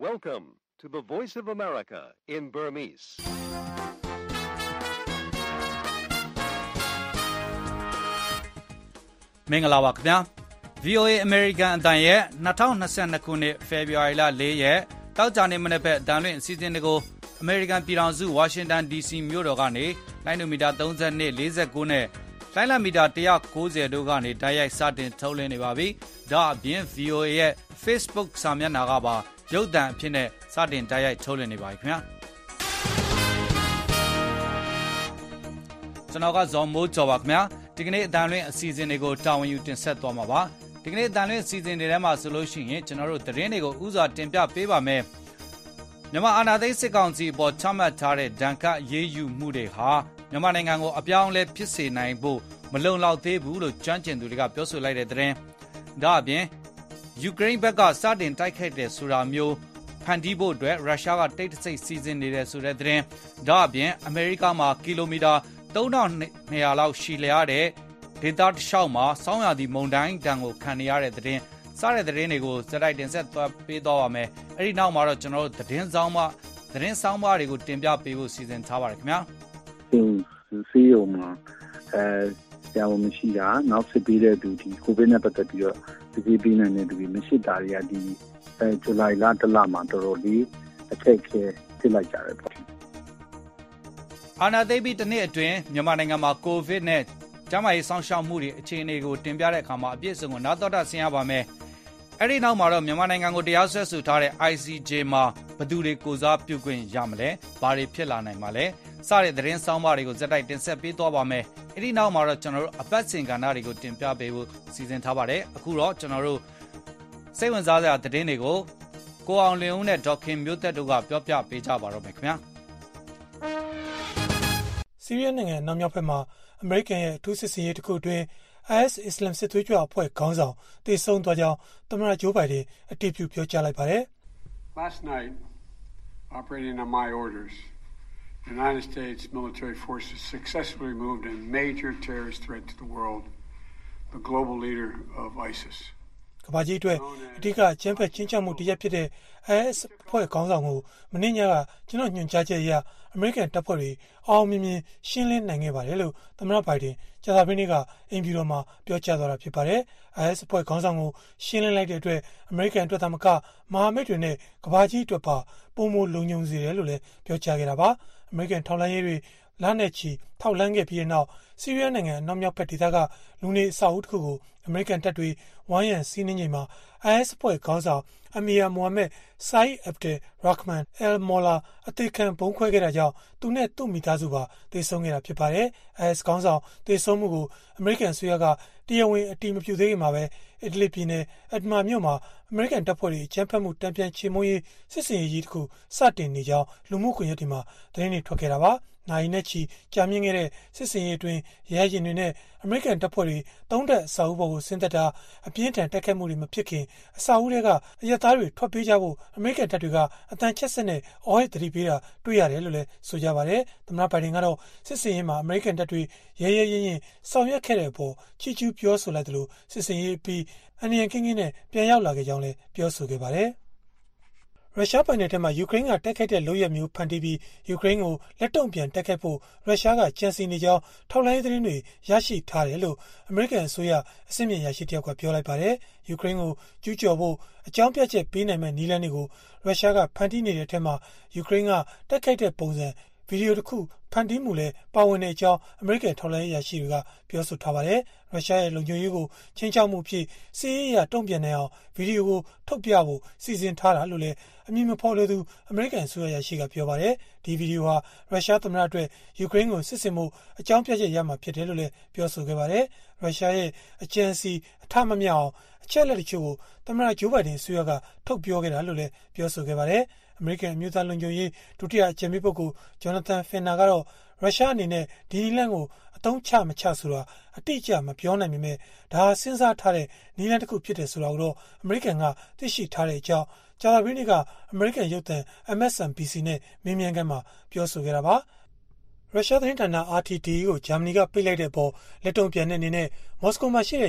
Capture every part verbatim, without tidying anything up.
Welcome to the Voice of America in Burmese. မင်္ဂလာပါခင်ဗျာ ဗီ အို အေ American အတန်ရဲ့၂၀၂၂ခုနှစ်ဖေဖော်ဝါရီလ၄ရက်တောက်ကြနေ့မနေ့ဖက်အတန်လွင့်အစီအစဉ်တွေကို American ပြည်ထောင်စုဝါရှင်တန် ဒီစီ မြို့တော်ကနေလိုင်းနိုမီတာ၃၂ ၄၉နဲ့လိုင်းလံမီတာ၁၉၀တို့ကနေတိုက်ရိုက်စတင်ထုတ်လွှင့်နေပါပြီ။ဒါအပြင် ဗီ အို အေ ရဲ့ Facebook စာမျက်နှာကပါရုပ်သံအဖြစ်နဲ့စတင်တိုက်ရိုက်ထုတ်လွှင့်နေပါပြီခင်ဗျာကျွန်တော်ကဇော်မိုးကျော်ပါခင်ဗျာဒီကနေ့အတန်လွင့်အစီအစဉ်တွေကိုတာဝန်ယူတင်ဆက်သွားမှာပါဒီကနေ့အတန်လွင့်အစီအစဉ်တွေထဲမှာဆိုလို့ရှိရင်ကျွန်တော်တို့သတင်းတွေကိုဥစွာတင်ပြပေးပါမယ်မြန်မာအာဏာသိမ်းစစ်ကောင်စီအပေါ်ချမှတ်ထားတဲ့ဒဏ်ခတ်အရေးယူမှုတွေဟာမြန်မာနိုင်ငံကိုအပြောင်းအလဲဖြစ်စေနိုင်ဖို့မလုံလောက်သေးဘူးလို့ကျွမ်းကျင်သူတွေကပြောဆိုလိုက်တဲ့သတင်းဒါအပြင်ယူကရိန်းဘက်ကစတင်တိုက်ခိုက်တဲ့ဆိုတာမျိုးဖန်တီးဖို့အတွက်ရုရှားကတိတ်တဆိတ်စီစဉ်နေတဲ့ဆိုတဲ့သတင်းဒါအပြင်အမေရိကမှာကီလိုမီတာသုံးထောင်နှစ်ရာလောက်ရှည်လျားတဲ့ဒေသတစ်လျှောက်မှာစောင်းရသည့်မုန်တိုင်းတံကိုခံနေရတဲ့သတင်းစားတဲ့သတင်းတွေကိုစတိုက်တင်ဆက်သွားပေးသွားပါမယ်အဲ့ဒီနောက်မှာတော့ကျွန်တော်တို့သတင်းဆောင်မသတင်းဆောင်မတွေကိုတင်ပြပေးဖို့စီစဉ်ထားပါတယ်ခင်ဗျာဒီစီယိုမှာအဲဆရာဝန်မရှိတာနောက်စစ်ပေးတဲ့သူဒီကိုဗစ်နဲ့ပတ်သက်ပြီးတော့ဒီဒီပြီးနေတဲ့သူတွေမရှိတာတွေကဒီအဲဇူလိုင်လတစ်လမှာတော်တော်လေးအခက်အခဲဖြစ်လိုက်ကြတယ်ပေါ့အာနာသိပ္ပိတစ်နှစ်အတွင်းမြန်မာနိုင်ငံမှာကိုဗစ်နဲ့ကျန်းမာရေးစောင့်ရှောက်မှုတွေအခြေအနေကိုတင်ပြတဲ့အခါမှာအပြည့်အစုံကိုနောက်တော့ဆင်ရပါမယ်။အဲ့ဒီနောက်မှာတော့မြန်မာနိုင်ငံကိုတရားစွဲဆိုထားတဲ့ အိုင် စီ ဂျေ မှာဘယ်သူတွေကိုစားပြုခွင့်ရမလဲ။ဘာတွေဖြစ်လာနိုင်မှာလဲ။စတဲ့သတင်းဆောင်မတွေကိုဇက်တိုက်တင်ဆက်ပေးသွားပါမယ်။အဲ့ဒီနောက်မှာတော့ကျွန်တော်တို့အပတ်စဉ်ကဏ္ဍတွေကိုတင်ပြပေးဖို့စီစဉ်ထားပါတယ်။အခုတော့ကျွန်တော်တို့စိတ်ဝင်စားစရာသတင်းတွေကိုကိုအောင်လင်းဦးနဲ့ဒေါက်ခင်မျိုးသက်တို့ကပြောပြပေးကြပါတော့မယ်ခင်ဗျာ။ဆီးရီးယားနိုင်ငံနောက်မြောက်ဘက်မှာအမေရိကန်ရဲ့အထူးစစ်စင်ရေးတစ်ခုအတွင်း အိုင် အက်စ် အစ္စလာမ်စစ်သွေးကြွအဖွဲ့ခေါင်းဆောင်တေဆုံးသွားကြောင်းသမ္မတဂျိုးဘိုင်ဒန်အတည်ပြုပြောကြားလိုက်ပါတယ်။ Last night, operating on my orders, the United States military forces successfully removed a major terrorist threat to the world, the global leader of ISIS. ကမ္ဘာကြီးအတွက်အဓိကအကြမ်းဖက်ချင်းချောက်မှုတစ်ရပ်ဖြစ်တဲ့ အိုင် အက်စ် အဖွဲ့ခေါင်းဆောင်ကိုမနေ့ညကကျွန်တော်ညွှန်ကြားချက်အရအမေရိကန်တပ်ဖွဲ့တွေအောင်မြင်မြင်ရှင်းလင်းနိုင်ခဲ့ပါတယ်လို့သမ္မတဘိုင်ဒန်ကြာသပတေးနေ့ကအင်ဖြူတော်မှာပြောကြားသွားတာဖြစ်ပါတယ်။ အိုင် အက်စ် အဖွဲ့ခေါင်းဆောင်ကိုရှင်းလင်းလိုက်တဲ့အတွက်အမေရိကန်အတွက်သာမကမဟာမိတ်တွေနဲ့ကမ္ဘာကြီးအတွက်ပါပုံမလုံခြုံစေတယ်လို့လည်းပြောကြားခဲ့တာပါ။အမေရိကန်ထောက်လှမ်းရေးတွေလနဲ့ချီထောက်လှမ်းခဲ့ပြီးတဲ့နောက်ဆီးရီးယားနိုင်ငံအနောက်မြောက်ဘက်ဒေသကလူနေအဆောက်အဦတစ်ခုကိုအမေရိကန်တပ်တွေဝိုင်းရံစီးနှင်းချိန်မှာ အိုင် အက်စ် အဖွဲ့ခေါင်းဆောင်အမီယာမိုဟာမက်ဆိုင်းအဗ်ဒယ်ရာခ်မန်အယ်မော်လာအသေးခံဘုံခွဲခဲ့တာကြောင့်သူနဲ့သူ့မိသားစုပါသေဆုံးခဲ့တာဖြစ်ပါတယ်။ အိုင် အက်စ် ခေါင်းဆောင်သေဆုံးမှုကိုအမေရိကန်အစိုးရကတရားဝင်အတည်မပြုသေးခင်မှာပဲအီတလီပြည်နယ်အက်ဒမာမြို့မှာအမေရိကန်တပ်ဖွဲ့တွေအကြမ်းဖက်မှုတံပြန်ချေမှုန်းရေးစစ်စင်ရေးကြီးတစ်ခုစတင်နေကြောင်းလူမှုကွန်ရက်တွေမှာသတင်းတွေထွက်ခဲ့တာပါ။နိုင်နဲ့ချီကြာမြင့်ခဲ့တဲ့စစ်စင်ရေးအတွင်းရဲရင်တွေနဲ့အမေရိကန်တပ်ဖွဲ့တွေသုံးတက်အဆောက်အဦပေါ်ကိုဆင်းသက်တာအပြင်းထန်တိုက်ခိုက်မှုတွေမဖြစ်ခင်အဆောက်အဦတွေကအရက်သားတွေထွက်ပြေးကြဖို့အမေရိကန်တပ်တွေကအတန်ချက်ဆက်နဲ့အော်ဟစ်သတိပေးတာတွေ့ရတယ်လို့လည်းဆိုကြပါတယ်။သမ္မတဘိုင်ဒန်ကတော့စစ်စင်ရေးမှာအမေရိကန်တပ်တွေရဲရဲရင်ရင်ဆောင်ရွက်ခဲ့တဲ့အပေါ်ချီးကျူးပြောဆိုလိုက်တယ်လို့စစ်စင်ရေးပြီးအန်နီယံကင်းကင်းနဲ့ပြန်ရောက်လာခဲ့ကြောင်းလည်းပြောဆိုခဲ့ပါတယ်။ရုရှားပိုင်နယ်ထဲမှာယူကရိန်းကတိုက်ခိုက်တဲ့လုပ်ရမျိုးဖန်တီးပြီးယူကရိန်းကိုလက်တုံ့ပြန်တိုက်ခိုက်ဖို့ရုရှားကကြံစည်နေကြောင်းထောက်လှမ်းရေးသတင်းတွေရရှိထားတယ်လို့အမေရိကန်အစိုးရအဆင့်မြင့်ရရှိတယောက်ကပြောလိုက်ပါတယ်။ယူကရိန်းကိုကျူးကျော်ဖို့အကြောင်းပြချက်ပေးနိုင်မဲ့နည်းလမ်းတွေကိုရုရှားကဖန်တီးနေတဲ့အထက်မှာယူကရိန်းကတိုက်ခိုက်တဲ့ပုံစံဗီဒီယိုတစ်ခုဖန်တီးမှုလည်းပါဝင်တဲ့အကြောင်းအမေရိကန်ထောက်လှမ်းရေးရရှိတွေကပြောဆိုထားပါတယ်။ရုရှားရဲ့လုံခြုံရေးကိုချင်းချောက်မှုဖြစ်စီးရေးရတုံ့ပြန်နေအောင်ဗီဒီယိုကိုထုတ်ပြဖို့စီစဉ်ထားတာလို့လည်းအမည်မဖော်လိုသူအမေရိကန်အစိုးရရရှိကပြောပါတယ်။ဒီဗီဒီယိုဟာရုရှားသမ္မတအတွက်ယူကရိန်းကိုစစ်ဆင်မှုအကြောင်းပြချက်ရမှာဖြစ်တယ်လို့လည်းပြောဆိုခဲ့ပါတယ်။ရုရှားရဲ့အကြံစီအထမမြောက်အောင်အချက်လက်တချို့ကိုသမ္မတဂျိုးဘိုင်ဒန်အစိုးရကထုတ်ပြောခဲ့တာလို့လည်းပြောဆိုခဲ့ပါတယ်။အမေရိကန်အမျိုးသားလုံခြုံရေးဒုတိယအကြံပေးပုဂ္ဂိုလ်ဂျော်နသန်ဖင်နာကတော့ရုရှားအနေနဲ့ဒီနည်းလမ်းကိုအသုံးချမချဆိုတာအတိအကျမပြောနိုင်ပေမဲ့ဒါစဉ်းစားထားတဲ့နည်းလမ်းတစ်ခုဖြစ်တယ်ဆိုတာကိုတော့အမေရိကန်ကသိရှိထားတဲ့အကြောင်းကြာသပတေးနေ့ကအမေရိကန်ရုပ်သံ အမ် အက်စ် အန် ဘီ စီ နဲ့မေးမြန်းခန်းမှာပြောဆိုခဲ့တာပါ။ရုရှားသတင်းဌာန အာ တီ ဒီ ကိုဂျာမနီကပိတ်လိုက်တဲ့အပေါ်လက်တုံ့ပြန်တဲ့အနေနဲ့မော်စကိုမှာရှိတဲ့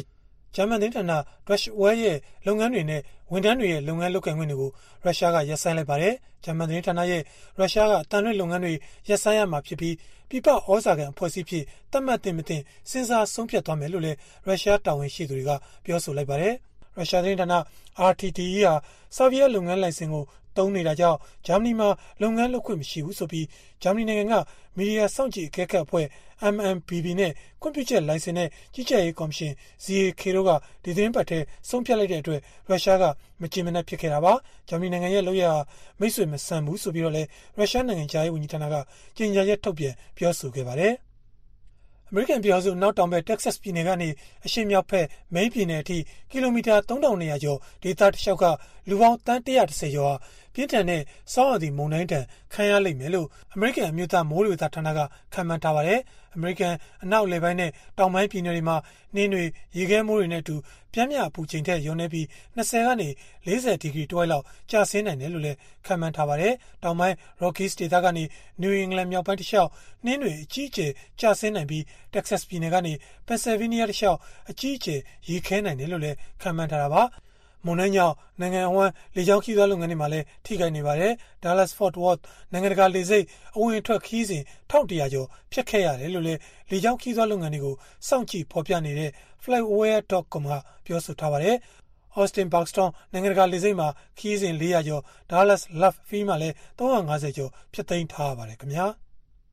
ဂျာမန်သတင်းဌာန Deutsche Welle ရဲ့လုပ်ငန်းတွေနဲ့ဝန်ထမ်းတွေရဲ့လုပ်ငန်းလုပ်ကိုင်ခွင့်တွေကိုရုရှားကရပ်ဆိုင်းလိုက်ပါတယ်။ဂျာမန်သတင်းဌာနရဲ့ရုရှားကအတန်လွင့်လုပ်ငန်းတွေရပ်ဆိုင်းရမှာဖြစ်ပြီးပြပဩဇာခံအဖွဲ့အစည်းဖြစ်သတ်မှတ်တင်မတင်စဉ်းစားဆုံးဖြတ်သွားမယ်လို့လည်းရုရှားတာဝန်ရှိသူတွေကပြောဆိုလိုက်ပါတယ်။ရုရှားသတင်းဌာန R T D E ဟာဆာဗီယက်လုပ်ငန်းလိုင်စင်ကိုသုံးနေတာကြောင့်ဂျာမနီမှာလုပ်ငန်းလုပ်ခွင့်မရှိဘူးဆိုပြီးဂျာမနီနိုင်ငံကမီဒီယာစောင့်ကြည့်အကဲခတ်အဖွဲ့ M M B B နဲ့ကွန်ပျူတာလိုင်စင်နဲ့ကြီးကြပ်ရေးကော်မရှင် Z A K တို့ကဒီသတင်းပတ်ထဲဆုံးဖြတ်လိုက်တဲ့အတွက်ရုရှားကမကြင်မနှက်ဖြစ်ခဲ့တာပါဂျာမနီနိုင်ငံရဲ့လုပ်ရမိတ်ဆွေမဆန်ဘူးဆိုပြီးတော့လည်းရုရှားနိုင်ငံခြားရေးဝန်ကြီးဌာနကကြေညာချက်ထုတ်ပြန်ပြောဆိုခဲ့ပါတယ်အမေရိကန်ပြည်ထောင်စုနောက်တောင်ဘက်တက္ကဆက်ပြည်နယ်ကနေအရှေ့မြောက်ဘက်မိန်းပြည်နယ်အထိကီလိုမီတာသုံးထောင်နှစ်ရာကျော်ဒေသတစ်လျှောက်ကလူပေါင်းတန်းတစ်ရာတစ်ဆယ်ကျော်ဟာပြင်းထန်တဲ့စောင်းရည်မုန်တိုင်းတန်ခံရလိမ့်မယ်လို့အမေရိကန်အမျိုးသားမိုးလေဝသဌာနကခန့်မှန်းထားပါတယ်။အမေရိကန်အနောက်အလယ်ပိုင်းနဲ့တောင်ပိုင်းပြည်နယ်တွေမှာနှင်းတွေရေခဲမိုးတွေနဲ့အတူပြင်းပြအပူချိန်ထက်ရုံနေပြီး၂၀ကနေ၄၀ဒီဂရီတဝိုက်လောက်ကျဆင်းနိုင်တယ်လို့လည်းခန့်မှန်းထားပါတယ်။တောင်ပိုင်း Rockies ဒေသကနေ New England မြောက်ပိုင်းတစ်လျှောက်နှင်းတွေအကြီးအကျယ်ကျဆင်းနိုင်ပြီး Texas ပြည်နယ်ကနေ Pennsylvania တစ်လျှောက်အကြီးအကျယ်ရေခဲနိုင်တယ်လို့လည်းခန့်မှန်းထားတာပါ။မွန်တိုင်းကြောင့်နိုင်ငံအဝန်းလေကြောင်းခီးသွွားလုပ်ငန်းတွေမှာလည်းထိခိုက်နေပါတယ်။ Dallas Fort Worth နိုင်ငံတကာလေဆိပ်အဝင်အထွက်ခီးစဉ်၁၁၀၀ကျော်ဖျက်ခဲ့ရတယ်လို့လည်းလေကြောင်းခီးသွွားလုပ်ငန်းတွေကိုစောင့်ကြည့်ဖော်ပြနေတဲ့ flightaware dot com ကပြောဆိုထားပါတယ်။ Austin Buxton နိုင်ငံတကာလေဆိပ်မှာခီးစဉ်၄၀၀ကျော် Dallas Love Field မှာလည်း၃၅၀ကျော်ဖျက်သိမ်းထားရပါတယ်ခင်ဗျာ။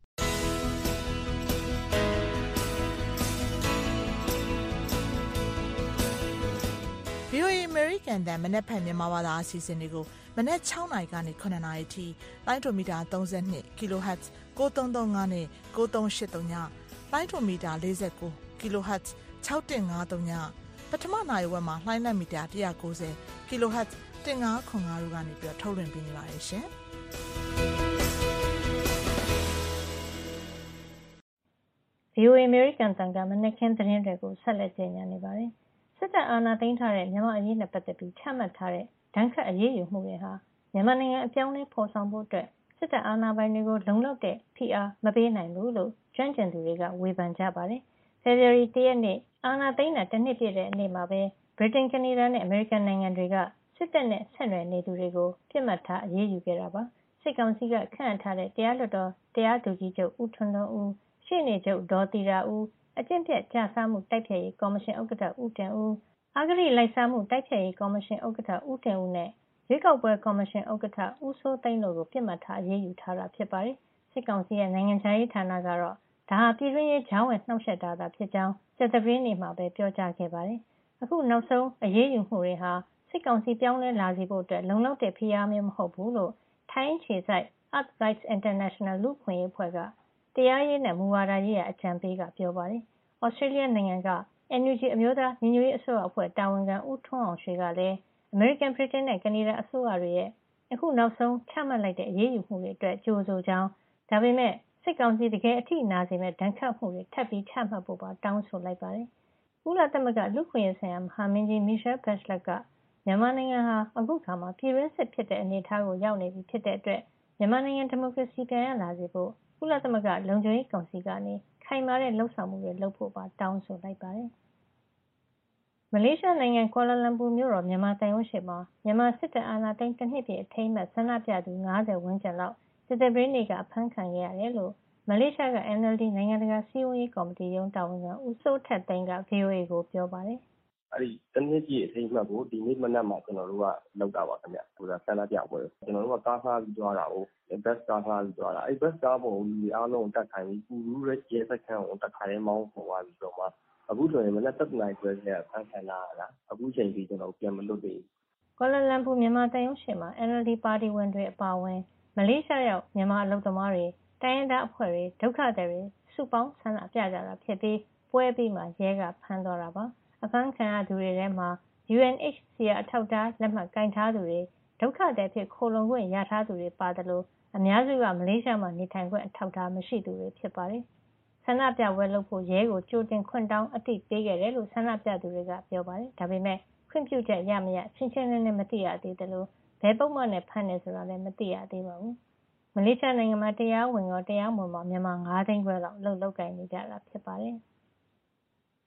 V O A American တန်မနက်ဖြန်မြန်မာဘာသာအစီအစဉ်တွေကိုမနက်၆နာရီကနေ၇နာရီထိလိုင်းဒိုမီတာ၃၂ kHz ၉၃၃၅နဲ့၉၃၈၃ညလိုင်းဒိုမီတာ၄၉ kHz ၆၁၅၃ညပထမနာရီဝက်မှာလိုင်းလက်မီတာ၁၉၀ kHz ၁၅၇၅တို့ကနေပြီးထုတ်လွှင့်ပေးနေပါတယ်ရှင်။ V O A American တန်ကမနက်ခင်းသတင်းတွေကိုဆက်လက်ကြေညာနေပါတယ်။စစ်တပ်အာဏာသိမ်းထားတဲ့မြန်မာအရေးနဲ့ပတ်သက်ပြီးချမှတ်ထားတဲ့ဒဏ်ခတ်အရေးယူမှုတွေဟာမြန်မာနိုင်ငံအပြောင်းအလဲဖော်ဆောင်ဖို့အတွက်စစ်တပ်အာဏာပိုင်တွေကိုလုံလောက်တဲ့ဖိအားမပေးနိုင်ဘူးလို့ကျွမ်းကျင်သူတွေကဝေဖန်ကြပါတယ်။ ဖေဖော်ဝါရီလတစ်ရက်နေ့အာဏာသိမ်းတာတစ်နှစ်ပြည့်တဲ့နေ့မှာပဲဗြိတိန်ကနေဒါနဲ့အမေရိကန်နိုင်ငံတွေကစစ်တပ်နဲ့ဆက်နွယ်နေသူတွေကိုပြစ်မှတ်ထားအရေးယူခဲ့တာပါ။စစ်ကောင်စီကခန့်အပ်ထားတဲ့တရားလွှတ်တော်တရားသူကြီးချုပ်ဦးထွန်းထွန်းဦးရှေ့နေချုပ်ဒေါ်သီတာဦးအကျင့်ပြတ်ကြစားမှုတိုက်ဖျက်ရေးကော်မရှင်ဥက္ကဋ္ဌဦးတင်ဦးအဂတိလိုက်စားမှုတိုက်ဖျက်ရေးကော်မရှင်ဥက္ကဋ္ဌဦးတင်ဦးနဲ့ရွေးကောက်ပွဲကော်မရှင်ဥက္ကဋ္ဌဦးစိုးသိန်းတို့ကိုပြစ်မှတ်ထားအရေးယူထားတာဖြစ်ပါတယ်။စစ်ကောင်စီရဲ့နိုင်ငံခြားရေးဌာနကတော့ဒါဟာပြည်တွင်းရေးဂျောင်းဝင်နှောက်ယှက်တာသာဖြစ်ကြောင်းကြာသပတေးနေ့မှာပဲပြောကြားခဲ့ပါတယ်။အခုနောက်ဆုံးအရေးယူမှုတွေဟာစစ်ကောင်စီပြောင်းလဲလာစေဖို့အတွက်လုံလောက်တဲ့ဖိအားမျိုးမဟုတ်ဘူးလို့ထိုင်းခြေစိုက် Earth Rights International လူ့ခွင့်ရေးအဖွဲ့ကတရားရေးနဲ့မူဝါဒရေးရာအကြံပေးကပြောပါတယ်။ Australia နိုင်ငံက N U G အမျိုးသားညီညွတ်ရေးအစိုးရအဖွဲ့တာဝန်ခံဦးထွန်းအောင်ရွှေကလည်း American, Britain နဲ့ Canada အစိုးရတွေရဲ့အခုနောက်ဆုံးချမှတ်လိုက်တဲ့အရေးယူမှုတွေအတွက်ကြိုဆိုကြောင်းဒါပေမဲ့စစ်ကောင်စီတကယ်အထိနာစေမဲ့ဒဏ်ခတ်မှုတွေထပ်ပြီးချမှတ်ဖို့ပါတောင်းဆိုလိုက်ပါတယ်။ကုလသမဂ္ဂလူ့ခွင့်ရေးဆိုင်ရာမဟာမင်းကြီး Michelle Bachelet ကမြန်မာနိုင်ငံဟာအခုခါမှာပြည်တွင်းစစ်ဖြစ်တဲ့အနေအထားကိုရောက်နေပြီဖြစ်တဲ့အတွက်မြန်မာနိုင်ငံဒီမိုကရေစီပြန်ရလာစေဖို့ကုလသမဂ္ဂလုံခြုံရေးကောင်စီကနေခိုင်မာတဲ့လှုပ်ဆောင်မှုတွေလုပ်ဖို့ပါတောင်းဆိုလိုက်ပါတယ်။မလေးရှားနိုင်ငံကွာလာလမ်ပူမြို့တော်မြန်မာတန်ရုံးရှိမှာမြန်မာစစ်တပ်အာဏာသိမ်းတစ်နှစ်ပြည့်အထိမ်းအမှတ်ဆန္ဒပြသူ၅၀ဝန်းကျင်လောက်စစ်တပ်ပြည်နေ့ကအဖမ်းခံခဲ့ရတယ်လို့မလေးရှားက N L D နိုင်ငံတကာစည်းဝေးရေးကော်မတီရုံးတာဝန်ခံဦးစိုးထက်သိန်းက V O A ကိုပြောပါတယ်။အဲ့ဒီတစ်နှစ်ပြည့်အထိမ်းအမှတ်ကိုဒီနေ့မနက်မှာကျွန်တော်တို့ကလောက်တာပါခင်ဗျ။ဟိုကဆန္ဒပြပွဲကျွန်တော်တို့ကကားစားပြီးသွားတာကိုဘတ်ကားစားပြီးသွားတာအဲ့ဘတ်ကားပေါ်လူအားလုံးတက်ခိုင်းပြီးပူရူးရဲ့ရဲစခန်းကိုတက်ခိုင်းမောင်းပေါ်သွားပြီးတော့မှအခုဆိုရင်မနက်တစ်နာရီခွဲကျဆန်းဆန်းလာတာအခုချိန်ကြီးကျွန်တော်ပြန်မလွတ်သေးဘူးကွာလာလမ်ပူမြန်မာတန်ရုံးရှိမှာ N L D ပါတီဝင်တွေအပါအဝင်မလေးရှားရောက်မြန်မာအလုပ်သမားတွေတိုင်းရင်းသားအဖွဲ့တွေဒုက္ခသည်တွေစုပေါင်းဆန္ဒပြကြတာဖြစ်ပြီးပွဲပြီးမှရဲကဖမ်းသွားတာပါအဖမ်းခံရသူတွေထဲမှာ U N H C R အထောက်အထားလက်မှတ်ကင်ထားသူတွေဒုက္ခသည်ဖြစ်ခိုလုံခွင့်ရထားသူတွေပါတယ်လို့အများစုကမလေးရှားမှာနေထိုင်ခွင့်အထောက်အထားမရှိသူတွေဖြစ်ပါတယ်ဆန္ဒပြပွဲလုပ်ဖို့ရဲကိုကြိုတင်ခွင့်တောင်းအသိပေးခဲ့တယ်လို့ဆန္ဒပြသူတွေကပြောပါတယ်ဒါပေမဲ့ခွင့်ပြုချက်ရမရရှင်းရှင်းလင်းလင်းမသိရသေးတယ်လို့ဘယ်ပုံမှန်နဲ့ဖမ်းနေဆိုတာလည်းမသိရသေးပါဘူးမလေးရှားနိုင်ငံမှာတရားဝင်ရောတရားမဝင်ပါမြန်မာ၅သိန်းခွဲလောက်လှုပ်လှုပ်ကိုင်နေကြတာဖြစ်ပါတယ်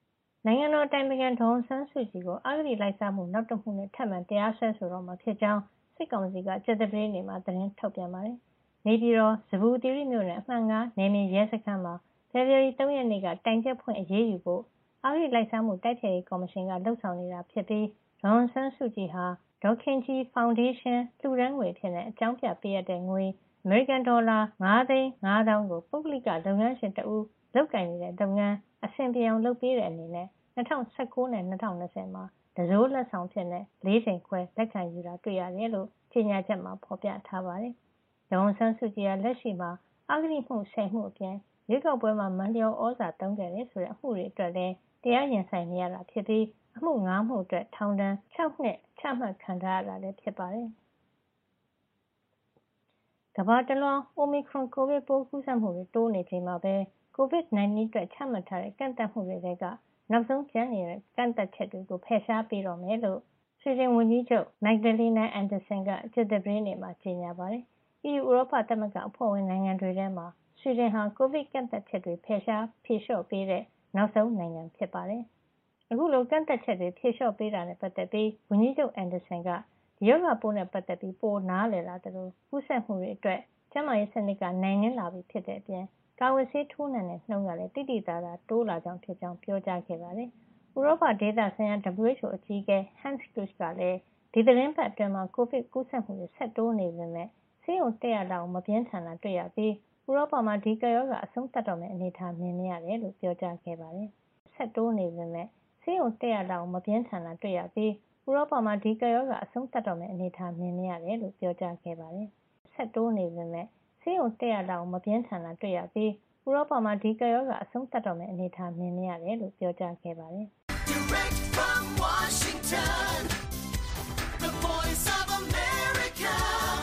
နိုင်ငံတော်တိုင်ပင်ခံဒေါ်အောင်ဆန်းစုကြည်ကိုအဂတိလိုက်စားမှုနောက်တစ်မှုနဲ့ထပ်မံတရားစွဲဆိုတော့မှာဖြစ်ကြောင်းစစ်ကောင်စီကကြာသပတေးနေ့မှာသတင်းထုတ်ပြန်ပါတယ်။နေပြည်တော်စဘူတိရိမြို့နယ်အမှတ်ငါးနယ်မြေရဲစခန်းမှာဖေဖော်ဝါရီသုံးရက်နေ့ကတိုင်ချက်ဖွင့်အရေးယူဖို့အဂတိလိုက်စားမှုတိုက်ဖျက်ရေးကော်မရှင်ကလှုပ်ဆောင်နေတာဖြစ်ပြီးဒေါ်အောင်ဆန်းစုကြည်ဟာဒေါ်ခင်ကြီးဖောင်ဒေးရှင်းလှူဒန်းငွေဖြစ်တဲ့အကြောင်းပြပေးရတဲ့ငွေအမေရိကန်ဒေါ်လာငါးသိန်းငါးသောင်းကိုပုဂ္ဂလိကလုပ်ငန်းရှင်တဦးလုပ်ကိုင်နေတဲ့လုပ်ငန်းအဆင်ပြေအောင်လုပ်ပေးတဲ့အနေနဲ့၂၀၁၉နဲ့၂၀၂၀မှာတစိုးလက်ဆောင်ဖြစ်တဲ့လေးချိန်ခွဲလက်ခံယူတာတွေ့ရတယ်လို့ကြေညာချက်မှာဖော်ပြထားပါတယ်။ဒေါ်အောင်ဆန်းစုကြည်ကလက်ရှိမှာအဂတိမှုဆယ်မှုအပြင်ရွေးကောက်ပွဲမှာမန်လျော်ဩဇာသုံးခဲ့တဲ့ဆိုတဲ့အမှုတွေအတွက်လည်းတရားရင်ဆိုင်နေရတာဖြစ်ပြီးအမှုငါးမှုအတွက်ထောင်ဒဏ်၆နှစ်ချမှတ်ခံထားရတာလည်းဖြစ်ပါတယ်။ကမ္ဘာတလွှား Omicron ကိုဗစ်ပိုးကူးစက်မှုတွေတိုးနေချိန်မှာပဲ ကိုဗစ်-၁၉ အတွက်ချမှတ်ထားတဲ့ကန့်သတ်မှုတွေကနောက်ဆုံးကျန်နေတဲ့ကန့်သတ်ချက်တွေကိုဖယ်ရှားပေးတော့မယ်လို့ဆွီဒင်ဝန်ကြီးချုပ် Magdalena Andersson ကကြာသပတေးနေ့မှာကြေညာပါတယ်။ အီးယူဥရောပသမဂ္ဂအဖွဲ့ဝင်နိုင်ငံတွေထဲမှာဆွီဒင်ဟာကိုဗစ်ကန့်သတ်ချက်တွေဖယ်ရှားဖြေလျှော့ပေးတဲ့နောက်ဆုံးနိုင်ငံဖြစ်ပါတယ်။အခုလိုကန့်သတ်ချက်တွေဖြေလျှော့ပေးတာနဲ့ပတ်သက်ပြီးဝန်ကြီးချုပ် Andersson ကဒီရောဂါပိုးနဲ့ပတ်သက်ပြီးပိုနားလည်လာတယ်လို့ကူးစက်မှုတွေအတွက်ကျန်းမာရေးစနစ်ကနိုင်နှင်းလာပြီဖြစ်တဲ့အပြင်ကာဝယ်ဆေးထိုးနှံတဲ့နှုန်းကလည်းတိတိကျကျတိုးလာကြောင်းဖြစ်ကြောင်းပြောကြားခဲ့ပါတယ်။ဥရောပဒေသဆိုင်ရာ W H O အကြီးအကဲ Hans Kluge ကလည်းဒီသတင်းပတ်အတွင်းမှာကိုဗစ်ကူးစက်မှုတွေဆက်တိုးနေပေမဲ့ဆေးရုံတက်ရလောက်မပြင်းထန်တာတွေ့ရပြီးဥရောပမှာဒီကရောဂါအဆုံးသတ်တော့မယ့်အနေအထားမြင်နေရတယ်လို့ပြောကြားခဲ့ပါတယ်။ဆက်တိုးနေပေမဲ့ဆေးရုံတက်ရလောက်မပြင်းထန်တာတွေ့ရပြီးဥရောပမှာဒီကရောဂါအဆုံးသတ်တော့မယ့်အနေအထားမြင်နေရတယ်လို့ပြောကြားခဲ့ပါတယ်။ဆက်တိုးနေပေမဲ့ဆေးရုံတက်ရလောက်မပြင်းထန်တာတွေ့ရပြီးဥရောပမှာဒီကရောဂါအဆုံးသတ်တော့မယ့်အနေအထားမြင်နေရတယ်လို့ပြောကြားခဲ့ပါတယ်။ Direct from Washington, the voice of America,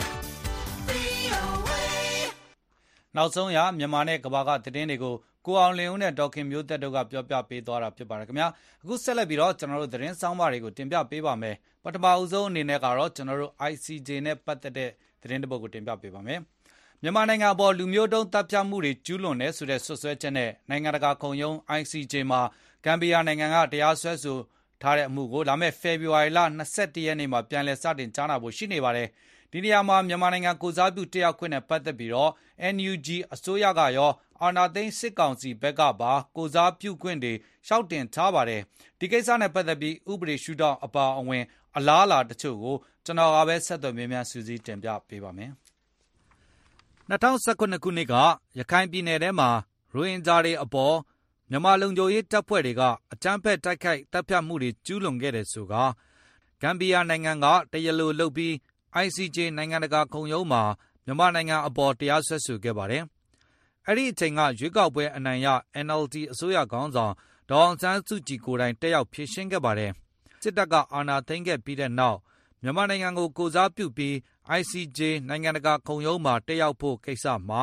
V O A နောက်ဆုံးရမြန်မာနဲ့ကမ္ဘာကသတင်းတွေကိုကိုအောင်လင်းဦးနဲ့ဒေါက်ခင်မျိုးသက်တို့ကပြောပြပေးသွားတာဖြစ်ပါတယ်ခင်ဗျာအခုဆက်လက်ပြီးတော့ကျွန်တော်တို့သတင်းစောင်းပါတွေကိုတင်ပြပေးပါမယ်ပထမအဆုံးအနေနဲ့ကတော့ကျွန်တော်တို့ I C J နဲ့ပတ်သက်တဲ့သတင်းတစ်ပုဒ်ကိုတင်ပြပေးပါမယ်မြန်မာနိုင်ငံပေါ်လူမျိုးတုံးတပ်ဖြတ်မှုတွေကျူးလွန်တဲ့ဆိုတဲ့ဆွဆွဲချက်နဲ့နိုင်ငံတကာခုံရုံး I C J မှာဂမ်ဘီယာနိုင်ငံကတရားစွဲဆိုထားတဲ့အမှုကိုလာမယ့်ဖေဖော်ဝါရီလ၂၁ရက်နေ့မှာပြန်လည်စတင်ကြားနာဖို့ရှိနေပါတယ်ဒီနေရာမှာမြန်မာနိုင်ငံကိုစားပြုတက်ရောက်ခွင့်နဲ့ပတ်သက်ပြီးတော့ N U G အစိုးရကရောအာဏာသိမ်းစစ်ကောင်စီဘက်ကပါကိုစားပြုခွင့်တွေရှောက်တင်ထားပါတယ်ဒီကိစ္စနဲ့ပတ်သက်ပြီးဥပဒေရှုထောင့်အပါအဝင်အလားအလာတချို့ကိုကျွန်တော်ကပဲဆက်သွယ်မြင်းများစူးစီးတင်ပြပေးပါမယ်၂၀၁၇ခုနှစ်ကရခိုင်ပြည်နယ်ထဲမှာရိုဟင်ဂျာတွေအပေါ်မြန်မာလုံခြုံရေးတပ်ဖွဲ့တွေကအကြမ်းဖက်တိုက်ခိုက်တပ်ဖြတ်မှုတွေကျူးလွန်ခဲ့တယ်ဆိုကာဂမ်ဘီယာနိုင်ငံကတရားလိုလုပ်ပြီး I C J နိုင်ငံတကာခုံရုံးမှာမြန်မာနိုင်ငံအပေါ်တရားစွဲဆိုခဲ့ပါတယ်။အဲ့ဒီအချိန်ကရွေးကောက်ပွဲအနိုင်ရ N L D အစိုးရခေါင်းဆောင်ဒေါ်အောင်ဆန်းစုကြည်ကိုယ်တိုင်တက်ရောက်ဖြေရှင်းခဲ့ပါတယ်။စစ်တပ်ကအာဏာသိမ်းခဲ့ပြီးတဲ့နောက်မြန်မာနိုင်ငံကိုကိုစားပြုပြီး I C J နိုင်ငံတကာခုံရုံးမှာတက်ရောက်ဖို့ကိစ္စမှာ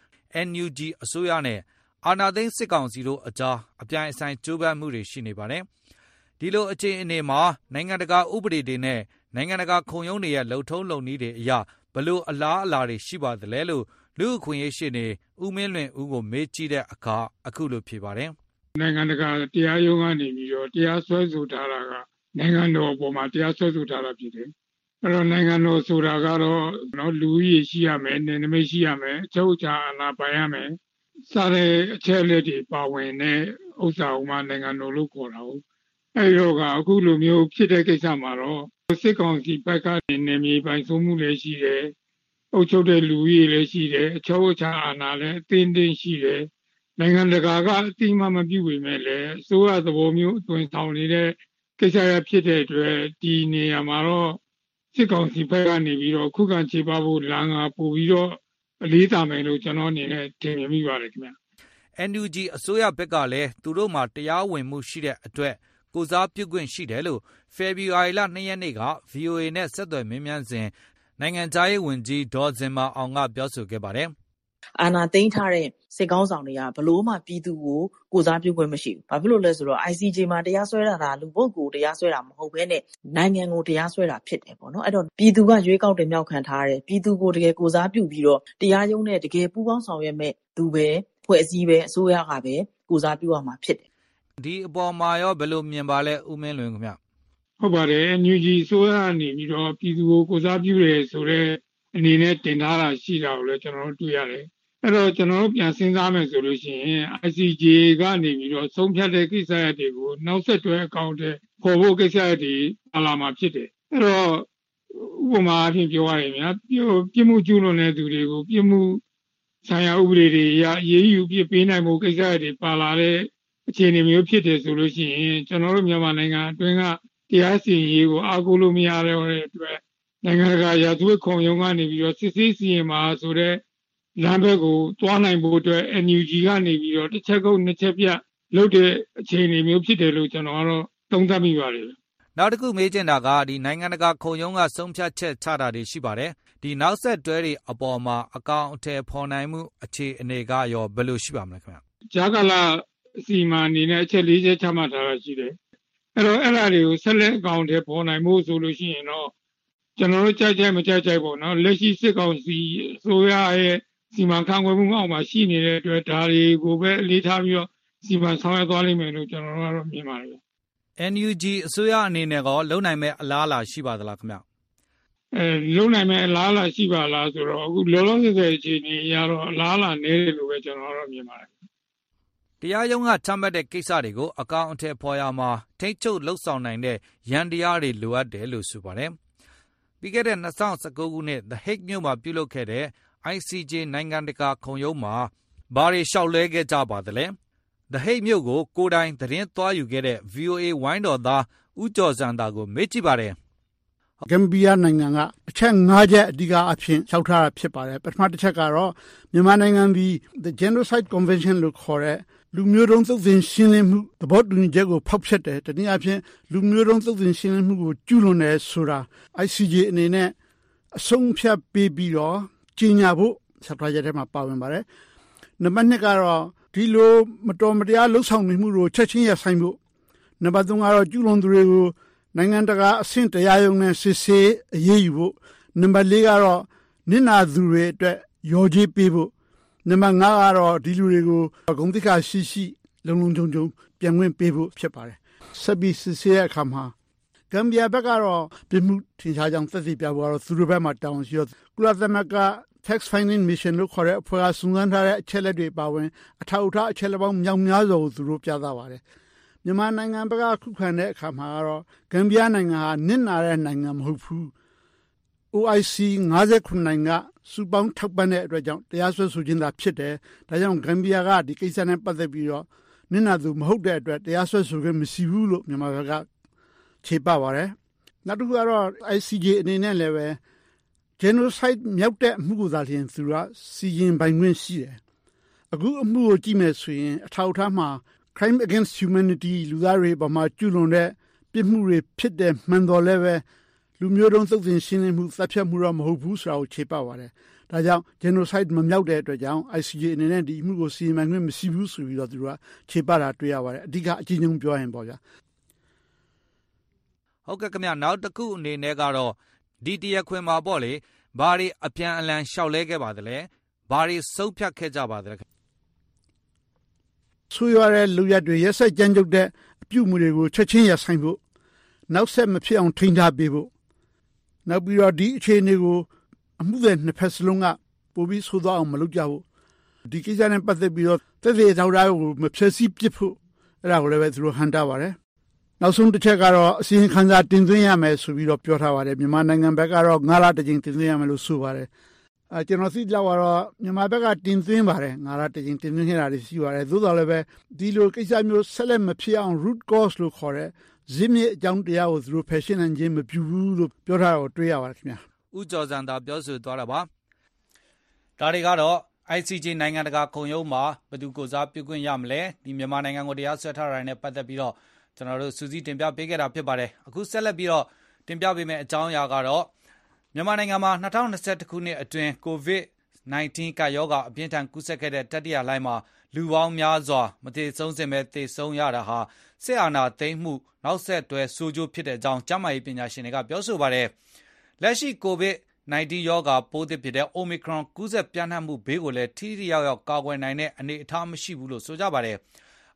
N U G အစိုးရနဲ့အာဏာသိမ်းစစ်ကောင်စီတို့အကြားအပြိုင်အဆိုင်ကြိုးပမ်းမှုတွေရှိနေပါတယ်။ဒီလိုအခြေအနေမှာနိုင်ငံတကာဥပဒေတွေနဲ့နိုင်ငံတကာခုံရုံးတွေရဲ့လုံထုံးလုံနည်းတွေအရဘလို့အလားအလာတွေရှိပါသလဲလို့လူ့အခွင့်အရေးရှေ့နေဦးမင်းလွင်ဦးကိုမေးကြည့်တဲ့အခါအခုလိုဖြေပါတယ်။နိုင်ငံတကာတရားရုံးကနေပြီးတော့တရားစွဲဆိုထားတာကနိုင်ငံတော်အပေါ်မှာတရားစွဲဆိုထားတာဖြစ်တယ်။အဲ့တော့နိုင်ငံတော်ဆိုတာကတော့နော်လူကြီးရှိရမယ်၊နယ်နိမိတ်ရှိရမယ်၊အချုပ်အခြာအာဏာပိုင်ရမယ်။စတဲ့အချက်အလက်တွေပါဝင်တဲ့ဥစ္စာဥမာနိုင်ငံတော်လို့ခေါ်တာဟုတ်။အဲ့တော့ကအခုလိုမျိုးဖြစ်တဲ့ကိစ္စမှာတော့စစ်ကောင်စီဘက်ကနေနေမြေပိုင်စိုးမှုလည်းရှိတယ်။အုပ်ချုပ်တဲ့လူကြီးလည်းရှိတယ်။အချုပ်အခြာအာဏာလည်းအသင်းတင်းရှိတယ်။နိုင်ငံတကာကအတိအမှမပြုပေမဲ့လည်းအစိုးရသဘောမျိုးအတွင်ဆောင်နေတဲ့ကိစ္စရဖြစ်တဲ့အတွက်ဒီနေရာမှာတော့စစ်ကောင်စီဘက်ကနေပြီးတော့ခုခံခြေပဖို့လမ်းကပို့ပြီးတော့အလေးသာမယ်လို့ကျွန်တော်အနေနဲ့ထင်မြင်မိပါတယ်ခင်ဗျ။ N U G အစိုးရဘက်ကလည်းသူတို့မှာတရားဝင်မှုရှိတဲ့အတွက်ကိုစားပြုခွင့်ရှိတယ်လို့ဖေဖော်ဝါရီလ၂ရက်နေ့က V O A နဲ့ဆက်သွယ်မေးမြန်းစဉ်နိုင်ငံခြားရေးဝန်ကြီးဒေါ်ဇင်မာအောင်ကပြောဆိုခဲ့ပါတယ်။အာဏာသိမ်းထားတဲ့စစ်ကောင်းဆောင်တွေကဘလို့မှပြည်သူကိုကိုစားပြုခွင့်မရှိဘူး။ဘာဖြစ်လို့လဲဆိုတော့ I C J မှာတရားစွဲတာကလူပုဂ္ဂိုလ်တရားစွဲတာမဟုတ်ဘဲနဲ့နိုင်ငံကိုတရားစွဲတာဖြစ်တယ်ပေါ့နော်။အဲ့တော့ပြည်သူကရွေးကောက်တင်မြှောက်ခံထားတယ်။ပြည်သူကိုတကယ်ကိုစားပြုပြီးတော့တရားရုံးနဲ့တကယ်ပူးပေါင်းဆောင်ရွက်မဲ့သူပဲဖွဲ့စည်းပဲအစိုးရကပဲကိုစားပြုရမှာဖြစ်တယ်ဒီအပေါ်မှာရောဘယ်လိုမြင်ပါလဲဦးမင်းလွင်ခင်ဗျဟုတ်ပါတယ် N U G ဆိုရနေပြီးတော့ပြည်သူကိုကိုစားပြုတယ်ဆိုတော့အနေနဲ့တင်ထားတာရှိတာကိုလည်းကျွန်တော်တို့တွေ့ရတယ်အဲ့တော့ကျွန်တော်တို့ပြန်စဉ်းစားမယ်ဆိုလို့ရှိရင် I C J ကနေပြီးတော့ဆုံးဖြတ်တဲ့ကိစ္စရပ်တွေကိုနောက်ဆက်တွဲအကောင့်ထဲပေါ်ဖို့ကိစ္စရပ်တွေအလာမှာဖြစ်တယ်အဲ့တော့ဥပမာအဖြစ်ပြောရရင်များပြစ်မှုကျူးလွန်တဲ့သူတွေကိုပြစ်မှုဆိုင်ရာဥပဒေတွေအရအရေးယူပြစ်ပေးနိုင်မှုကိစ္စရပ်တွေပါလာတဲ့အခြေအနေမျိုးဖြစ်တယ်ဆိုလို့ရှိရင်ကျွန်တော်တို့မြန်မာနိုင်ငံအတွင်းကတရားစီရင်ရေးကိုအားကိုးလို့မရတဲ့အတွက်နိုင်ငံတကာရာဇဝတ်ခုံရုံးကနေပြီးတော့စစ်ဆေးစီရင်မှာဆိုတဲ့လမ်းဘက်ကိုတွားနိုင်ဖို့အတွက် N U G ကနေပြီးတော့တစ်ချက်ကုန်နှစ်ချက်ပြလုပ်တဲ့အခြေအနေမျိုးဖြစ်တယ်လို့ကျွန်တော်ကတော့သုံးသပ်မိပါတယ်နောက်တစ်ခုမေးချင်တာကဒီနိုင်ငံတကာခုံရုံးကဆုံးဖြတ်ချက်ချတာတွေရှိပါတယ်ဒီနောက်ဆက်တွဲတွေအပေါ်မှာအကောင့်အထည်ဖော်နိုင်မှုအခြေအနေကရောဘယ်လိုရှိပါမလဲခင်ဗျဂျာကာလာအစီအမံအနေနဲ့အချက်လေးချက်ချမှတ်ထားတာရှိတယ်အဲ့တော့အဲ့ဒါတွေကိုဆက်လက်အကောင့်အထည်ဖော်နိုင်မှုဆိုလို့ရှိရင်တော့ကျွန်တော်တို့ကြိုက်ကြိုက်မကြိုက်ကြိုက်ပေါ့နော်လက်ရှိစစ်ကောင်စီအစိုးရရဲ့စီမံခန့်ခွဲမှုအောက်မှာရှိနေတဲ့အတွက်ဒါတွေကိုပဲအလေးထားပြီးတော့စီမံဆောင်ရွက်သွားလိမ့်မယ်လို့ကျွန်တော်တို့ကတော့မြင်ပါတယ် N U G အစိုးရအနေနဲ့ကလုံနိုင်မဲ့အလားအလာရှိပါသလားခင်ဗျအဲလုံနိုင်မဲ့အလားအလာရှိပါလားဆိုတော့အခုလောလောဆယ်ဆယ်အခြေအနေအရတော့အလားအလာနည်းတယ်လို့ပဲကျွန်တော်တို့မြင်ပါတယ်တရားရုံးကချမှတ်တဲ့ကိစ္စတွေကိုအကောင့်အထည်ဖော်ရမှာထိတ်ချုပ်လှုပ်ဆောင်နိုင်တဲ့ရန်တရားတွေလိုအပ်တယ်လို့ဆိုပါတယ်ပြီးခဲ့တဲ့၂၀၁၉ခုနှစ် The Hague မြို့မှာပြုလုပ်ခဲ့တဲ့ I C J နိုင်ငံတကာခုံရုံးမှာဘာတွေလျှောက်လဲခဲ့ကြပါသလဲThe Hague မြို့ကိုကိုယ်တိုင်သတင်းသွားယူခဲ့တဲ့ V O A ဝိုင်းတော်သားဦးကျော်စံသာကိုမေးကြည့်ပါတယ်ဂမ်ဘီယာနိုင်ငံကအချက်၅ချက်အဓိကအဖြစ်လျှောက်ထားတာဖြစ်ပါတယ်ပထမတစ်ချက်ကတော့မြန်မာနိုင်ငံသည် The Genocide Convention လို့ခေါ်တဲ့လူမျိုးတုံးသုတ်သင်ရှင်းလင်းမှုသဘောတူညီချက်ကိုဖောက်ဖျက်တယ်တနည်းအားဖြင့်လူမျိုးတုံးသုတ်သင်ရှင်းလင်းမှုကိုကျူးလွန်တယ်ဆိုတာ I C J အနေနဲ့အဆုံးဖြတ်ပေးပြီးတော့ကြီးညာဖို့စပားချက်ထဲမှာပါဝင်ပါတယ်နံပါတ်၂ကတော့ဒီလိုမတော်မတရားလှုပ်ဆောင်နေမှုကိုချက်ချင်းရပ်ဆိုင်ဖို့နံပါတ်၃ကတော့ကျူးလွန်သူတွေကိုနိုင်ငံတကာအဆင့်တရားရုံးနဲ့စစ်ဆေးအရေးယူဖို့နံပါတ်၄ကတော့နစ်နာသူတွေအတွက်ရော်ကြေးပေးဖို့နံပါတ်၅ကတော့ဒီလူတွေကိုဂုဏ်သိက္ခာရှိရှိလုံလုံခြုံခြုံပြန်ဝင်ပေးဖို့ဖြစ်ပါတယ်ဆက်ပြီးစစ်ဆေးတဲ့အခါမှာဂမ်ဘီယာဘက်ကတော့ပြည်မှုထင်ရှားကြောင်းသက်သေပြဖို့ကတော့သူတို့ဘက်မှာတောင်းရှိတော့ကုလသမဂ္ဂTax Finding Mission လို့ခေါ်တဲ့အဖွဲ့ကစုံစမ်းထားတဲ့အချက်လက်တွေပါဝင်အထောက်အထားအချက်လက်ပေါင်းမြောက်များစွာကိုသူတို့ပြသပါတယ်မြန်မာနိုင်ငံဘက်ကခုခံတဲ့အခါမှာကတော့ဂမ်ဘီယာနိုင်ငံဟာနစ်နာတဲ့နိုင်ငံမဟုတ်ဘူး O I C ၅၉နိုင်ငံစုပေါင်းထောက်ပံ့တဲ့အတွက်ကြောင့်တရားစွဲဆိုခြင်းသာဖြစ်တယ်ဒါကြောင့်ဂမ်ဘီယာကဒီကိစ္စနဲ့ပတ်သက်ပြီးတော့နစ်နာသူမဟုတ်တဲ့အတွက်တရားစွဲဆိုခြင်းမရှိဘူးလို့မြန်မာဘက်ကခြေပပါတယ်နောက်တစ်ခုကတော့ I C J အနေနဲ့လည်းပဲ genocide မြောက်တဲ့အမှုကိုသာလျှင်သူကစီရင်ပိုင်ခွင့်ရှိတယ်အခုအမှုကိုကြည့်မယ်ဆိုရင်အထောက်အထားမှာ crime against humanity လူသားတွေပေါ်မှာကျူးလွန်တဲ့ပြစ်မှုတွေဖြစ်တဲ့မှန်တော်လည်းပဲလူမျိုးတုံးသုတ်သင်ရှင်းလင်းမှုသတ်ဖြတ်မှုတော့မဟုတ်ဘူးဆိုတာကိုခြေပပါတယ်ဒါကြောင့် genocide မမြောက်တဲ့အတွက်ကြောင့် I C J အနေနဲ့ဒီအမှုကိုစီရင်ပိုင်ခွင့်မရှိဘူးဆိုပြီးတော့သူကခြေပတာတွေ့ရပါတယ်အဓိကအကြီးဆုံးပြောရင်ပေါ့ဗျာဟုတ်ကဲ့ခင်ဗျနောက်တစ်ခုအနေနဲ့ကတော့ဒီတရားခွင်မှာပေါ့လေဘာတွေအပြန်အလှန်လျှောက်လဲခဲ့ပါသလဲဘာတွေဆုံးဖြတ်ခဲ့ကြပါသလဲဆွေးရတဲ့လူရက်တွေရက်ဆက်ကြမ်းကြုတ်တဲ့အပြုမှုတွေကိုချက်ချင်းရပ်ဆိုင်ဖို့နောက်ဆက်မဖြစ်အောင်ထိန်းထားပေးဖို့နောက်ပြီးတော့ဒီအခြေအနေကိုအမှုတဲ့နှစ်ဖက်စလုံးကပိုပြီးဆိုးသွားအောင်မလုပ်ကြဘူးဒီကိစ္စနဲ့ပတ်သက်ပြီးတော့သက်သေထောက်ထားကိုမဖြည့်ဆည်းပစ်ဖို့အဲ့ဒါကိုလည်းပဲသူတို့ဟန်တာပါတယ်နောက်ဆုံးတစ်ချက်ကတော့အစီရင်ခံစာတင်သွင်းရမယ်ဆိုပြီးတော့ပြောထားပါတယ်မြန်မာနိုင်ငံဘက်ကတော့ငါးလတစ်ကြိမ်တင်သွင်းရမယ်လို့ဆိုပါတယ်အဲကျွန်တော်သိလောက်ကတော့မြန်မာဘက်ကတင်သွင်းပါတယ်ငါးလတစ်ကြိမ်တင်သွင်းခဲ့တာရှိပါတယ်သို့တော်လည်းပဲဒီလိုကိစ္စမျိုးဆက်လက်မဖြစ်အောင် root cause လို့ခေါ်တဲ့ဇစ်မြစ်အကြောင်းတရားကိုသူတို့ဖယ်ရှင်းနိုင်ခြင်းမပြုဘူးလို့ပြောထားတာကိုတွေ့ရပါတယ်ခင်ဗျာဦးကျော်စံသာပြောဆိုသွားတာပါဒါတွေကတော့ I C J နိုင်ငံတကာခုံရုံးမှာဘယ်သူကိုစားပြုခွင့်ရမလဲဒီမြန်မာနိုင်ငံကိုတရားစွဲထားတာနဲ့ပတ်သက်ပြီးတော့ကျွန်တော်တို့စူးစီးတင်ပြပေးခဲ့တာဖြစ်ပါတယ်အခုဆက်လက်ပြီးတော့တင်ပြပေးမယ့်အကြောင်းအရာကတော့မြန်မာနိုင်ငံမှာ၂၀၂၁ခုနှစ်အတွင်း COVID 19 ကပ်ရောဂါအပြင်းထန်ကူးစက်ခဲ့တဲ့တတိယလှိုင်းမှာလူပေါင်းများစွာမသေဆုံးစင်ပဲသေဆုံးရတာဟာစစ်အာဏာသိမ်းမှုနောက်ဆက်တွဲဆိုးကျိုးဖြစ်တဲ့အကြောင်းကျန်းမာရေးပညာရှင်တွေကပြောဆိုပါတယ်လက်ရှိ COVID 19 ရောဂါပိုးသစ်ဖြစ်တဲ့ Omicron ကူးစက်ပြန့်နှံ့မှုဘေးကိုလည်းထိထိရောက်ရောက်ကာကွယ်နိုင်တဲ့အနေအထားမရှိဘူးလို့ဆိုကြပါတယ်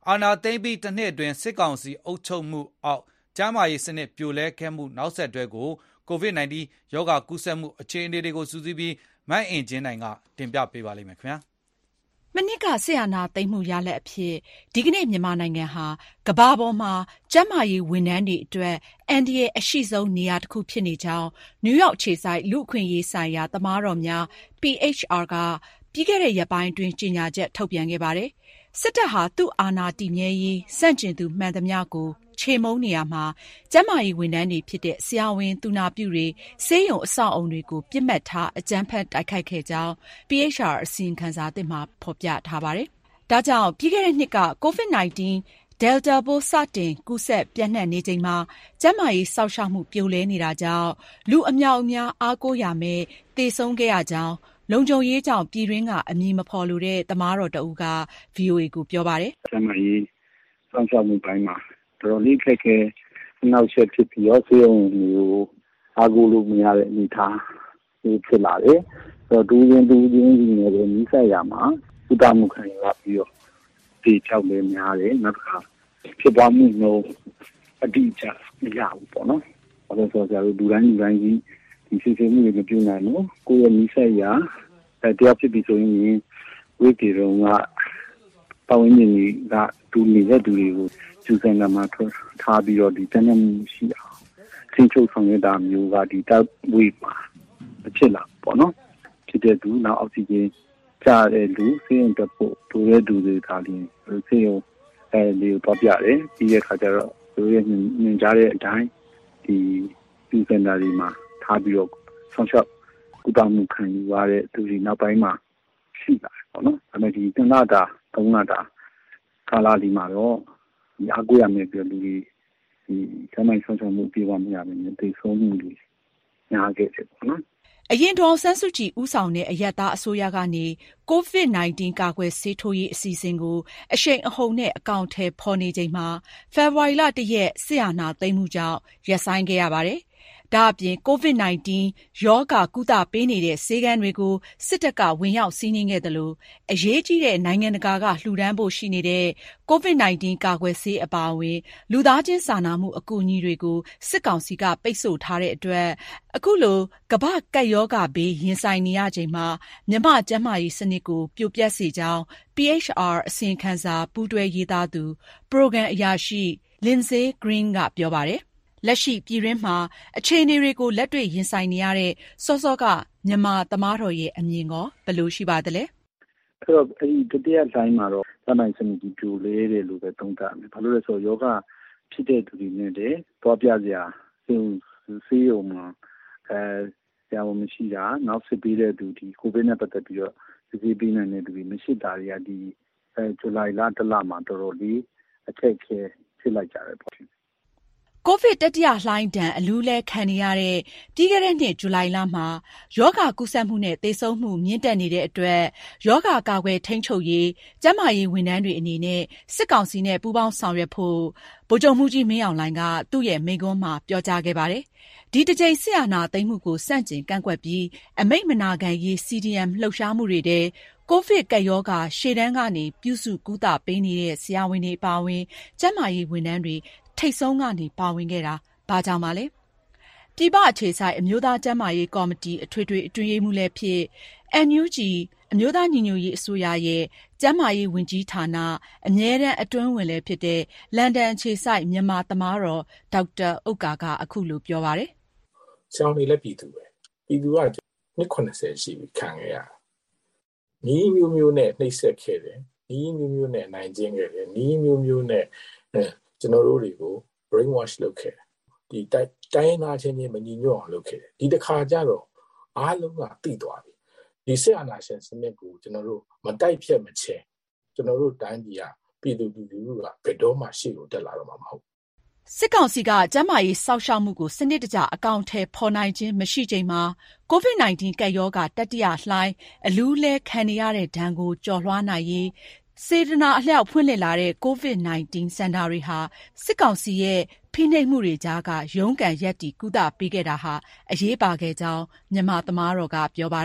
အာဏာသိမ်းပြီးတစ်နှစ်အတွင်းစစ်ကောင်စီအုပ်ချုပ်မှုအောက်ကျန်းမာရေးစနစ်ပြိုလဲခဲ့မှုနောက်ဆက်တွဲကို ကိုဗစ် ၁၉ ရောဂါကူးစက်မှုအခြေအနေတွေကိုစူးစီးပြီးမတ်အင်ဂျင်နိုင်ကတင်ပြပေးပါလိမ့်မယ်ခင်ဗျာမနစ်ကဆရာနာသိမ်းမှုရလက်အဖြစ်ဒီကနေ့မြန်မာနိုင်ငံဟာကမ္ဘာပေါ်မှာကျန်းမာရေးဝန်ထမ်းတွေအတွက်အန္တရာယ်အရှိဆုံးနေရာတစ်ခုဖြစ်နေကြောင်းနယူးယောက်ခြေဆိုင်လူ့အခွင့်အရေးဆိုင်ရာသမားတော်များ P H R ကပြီးခဲ့တဲ့ရက်ပိုင်းတွင်ကြေညာချက်ထုတ်ပြန်ခဲ့ပါတယ်။စစ်တပ်ဟာသူ့အာဏာတည်မြဲရေးစန့်ကျင်သူမှန်သမျှကိုချေမှုန်းနေရမှာကျန်းမာရေးဝန်ထမ်းတွေဖြစ်တဲ့ဆရာဝန်သူနာပြုတွေဆေးရုံအဆောက်အုံတွေကိုပြစ်မှတ်ထားအကြမ်းဖက်တိုက်ခိုက်ခဲ့ကြောင်း P H R အစီရင်ခံစာသစ်မှာဖော်ပြထားပါတယ်။ဒါကြောင့်ပြီးခဲ့တဲ့နှစ်က ကိုဗစ် ၁၉ Delta ပိုးစတင်ကူးစက်ပြန့်နှံ့နေချိန်မှာကျန်းမာရေးစောင့်ရှောက်မှုပြိုလဲနေတာကြောင့်လူအများအများအားကိုးရမယ်သေဆုံးခဲ့ရကြောင်းလုံခြုံရေးကြောင့်ပြည်တွင်းကအမည်မဖော်လိုတဲ့သမားတော်တဦးက V O A ကိုပြောပါတယ်။ကျန်းမာရေးစောင့်ရှောက်မှုပိုင်းမှာတော်တော်လေးခက်ခဲနောက်ဆက်ဖြစ်ပြီးတော့ဆေးရုံမျိုးအားကိုးလို့မရတဲ့အနေအထားဖြစ်လာတယ်။ဆိုတော့ဒူးရင်ဒူးရင်ကြီးနဲ့ပဲမိဆက်ရမှာဥဒမှုခံရပြီးတော့ဒီကြောက်လည်းများတယ်နောက်တစ်ခါဖြစ်ပွားမှုနှုန်းအတိအကျမရဘူးပေါ့နော်။ဘာလို့ဆိုတော့လူတိုင်းလူတိုင်းကြီးဒီစီစဉ်မှုတွေမပြုနိုင်ဘူးကိုယ့်ရဲ့မိဆက်ရတရားဖြစ်ပြီးဆိုရင်ဝိတေရုံကပဝင်းနေကဒူနေတဲ့သူတွေကိုကျူစင်လာမှာထားပြီးတော့ဒီတန်းနေမှုရှိအောင်သင်ချုပ်ဆောင်ရတာမျိုးကဒီတပ်ဝေးမှာဖြစ်လာပေါ့နော်ဖြစ်တဲ့သူနောက်အောက်ဆီဂျင်ကြားတဲ့လူဆေးရုံတက်ဖို့ဒူတဲ့သူတွေကလည်းဆေးရုံအဲဒီတော့ပြတယ်ပြီးတဲ့ခါကျတော့သူရဲ့ညင်ကြားတဲ့အတိုင်းဒီကျူစင်တာတွေမှာထားပြီးတော့ဆောင်ရှောက်ကုသမှုခံယူရတဲ့သူတွေနောက်ပိုင်းမှာရှိလာတယ်ပေါ့နော်ဒါပေမဲ့ဒီသင်္လာတာသုံးလတာကာလဒီမှာတော့ဒီအကူရမယ်ပြောလူတွေဒီဆမိုင်းဆောင်ဆောင်မှုပြေဝမရဘူးတေဆုံးမှုတွေညာခဲ့တယ်ပေါ့နော်အရင်ဒေါ်ဆန်းစုကြည်ဦးဆောင်တဲ့အယက်သားအစိုးရကနေကိုဗစ် ၁၉ ကာကွယ်ဆေးထိုးရေးအစီအစဉ်ကိုအရှိန်အဟုန်နဲ့အကောင်အထည်ဖော်နေချိန်မှာဖေဖော်ဝါရီလတစ်ရက်စစ်အာဏာသိမ်းမှုကြောင့်ရပ်ဆိုင်းခဲ့ရပါတယ်။ဒါအပြင်ကိုဗစ် ၁၉ ရောဂါကုသပေးနေတဲ့ဆေးခန်းတွေကိုစစ်တပ်ကဝင်ရောက်စီးနင်းခဲ့တယ်လို့အရေးကြီးတဲ့နိုင်ငံတကာကလှူဒန်းဖို့ရှိနေတဲ့ကိုဗစ် ၁၉ ကာကွယ်ဆေးအပါအဝင်လူသားချင်းစာနာမှုအကူအညီတွေကိုစစ်ကောင်စီကပိတ်ဆို့ထားတဲ့အတွက်အခုလိုကမ္ဘာကပ်ရောဂါဘေးရင်ဆိုင်နေရချိန်မှာမြန်မာကျန်းမာရေးစနစ်ကိုပြိုပျက်စေကြောင်း P H R အစီရင်ခံစာပူးတွဲရေးသားသူ Program အရာရှိ Lindsay Green ကပြောပါတယ်လက်ရှိပြည်တွင်းမှာအခြေအနေတွေကိုလက်တွေ့ရင်ဆိုင်နေရတဲ့စောစောကမြန်မာသမားတော်ရဲ့အမြင်ကောဘယ်လိုရှိပါသလဲအဲ့တော့အဲဒီတတိယတိုင်းမှာတော့သမိုင်းစနစ်ကြီးပြိုလဲတယ်လို့ပဲသုံးသပ်တယ်ဘာလို့လဲဆိုတော့ယောဂဖြစ်တဲ့သူတွေနဲ့တည်းသွားပြစရာဆေးဆေးရုံမှာအဲဆရာဝန်မရှိတာနောက်စစ်ပေးတဲ့သူဒီကိုဗစ်နဲ့ပတ်သက်ပြီးတော့စစ်ဆေးပေးနိုင်တဲ့သူတွေမရှိတာတွေကဒီအဲဇူလိုင်လတစ်လမှာတော်တော်လေးအခက်အခဲဖြစ်လိုက်ကြတယ်ပေါ့ကိုဗစ်တတိယလှိုင်းဒဏ်အလူးလဲခံနေရတဲ့ပြီးခဲ့တဲ့နှစ်ဇူလိုင်လမှာယောဂကူးစက်မှုနဲ့သေဆုံးမှုမြင့်တက်နေတဲ့အတွက်ယောဂကာကွယ်ထိန်းချုပ်ရေးကျန်းမာရေးဝန်ထမ်းတွေအနေနဲ့စစ်ကောင်စီနဲ့ပူးပေါင်းဆောင်ရွက်ဖို့ဗိုလ်ချုပ်မှူးကြီးမင်းအောင်လှိုင်ကသူ့ရဲ့မိန့်ခွန်းမှာပြောကြားခဲ့ပါတယ်။ဒီတစ်ကြိမ်စစ်အာဏာသိမ်းမှုကိုစန့်ကျင်ကန့်ကွက်ပြီးအမိန့်မနာခံရေး C D M လှုပ်ရှားမှုတွေတဲ့ကိုဗစ်ကပ်ရောဂါရှေ့တန်းကနေပြုစုကူတာပေးနေတဲ့ဆရာဝန်တွေပါဝင်ကျန်းမာရေးဝန်ထမ်းတွေထိတ်ဆုံးကနေပါဝင်ခဲ့တာဘာကြောင့်ပါလဲပြည်ပအခြေဆိုင်အမျိုးသားကျန်းမာရေးကော်မတီအထွေထွေအတွင်းရေးမှူးလည်းဖြစ် N U G အမျိုးသားညီညွတ်ရေးအစိုးရရဲ့ကျန်းမာရေးဝန်ကြီးဌာနအမြဲတမ်းအတွင်းဝင်လည်းဖြစ်တဲ့လန်ဒန်အခြေဆိုင်မြန်မာသမားတော်ဒေါက်တာဥက္ကာကအခုလိုပြောပါတယ်။ဆောင်းနေလည်းပြည်သူပဲပြည်သူကနှစ်ခုနှစ်ဆယ်ရှိပြီခံခဲ့ရနီးမျိုးမျိုးနဲ့နှိပ်စက်ခဲ့တယ်နီးမျိုးမျိုးနဲ့နိုင်ကျင့်ခဲ့တယ်နီးမျိုးမျိုးနဲ့ကျွန်တော်တို့တွေကို brain wash လုပ်ခဲ့တယ်ဒီတိုင်းနာချင်းချင်းမညီညွတ်အောင်လုပ်ခဲ့တယ်ဒီတစ်ခါကျတော့အားလုံးကသိသွားပြီဒီစစ်အာဏာရှင်စနစ်ကိုကျွန်တော်တို့မတိုက်ဖြတ်မချေကျွန်တော်တို့တိုင်းပြည်ကပြည်သူလူထုကဘယ်တော့မှရှေ့ကိုတက်လာတော့မှာမဟုတ်စစ်ကောင်စီကကျန်းမာရေးစောင့်ရှောက်မှုကိုစနစ်တကျအကောင့်ထဲပေါ်နိုင်ခြင်းမရှိချိန်မှာကိုဗစ် ၁၉ ကပ်ရောဂါတတိယလှိုင်းအလူးလဲခံနေရတဲ့ဒဏ်ကိုကျော်လွှားနိုင်ရေးစေတနာအလျောက်ဖွင့်လှစ်လာတဲ့ကိုဗစ် ၁၉ စင်တာတွေဟာစစ်ကောင်စီရဲ့ဖိနှိပ်မှုတွေကြားကရုန်းကန်ရက်တီကုသပေးခဲ့တာဟာအရေးပါခဲ့ကြောင်းမြန်မာသမားတော်ကပြောပါတယ်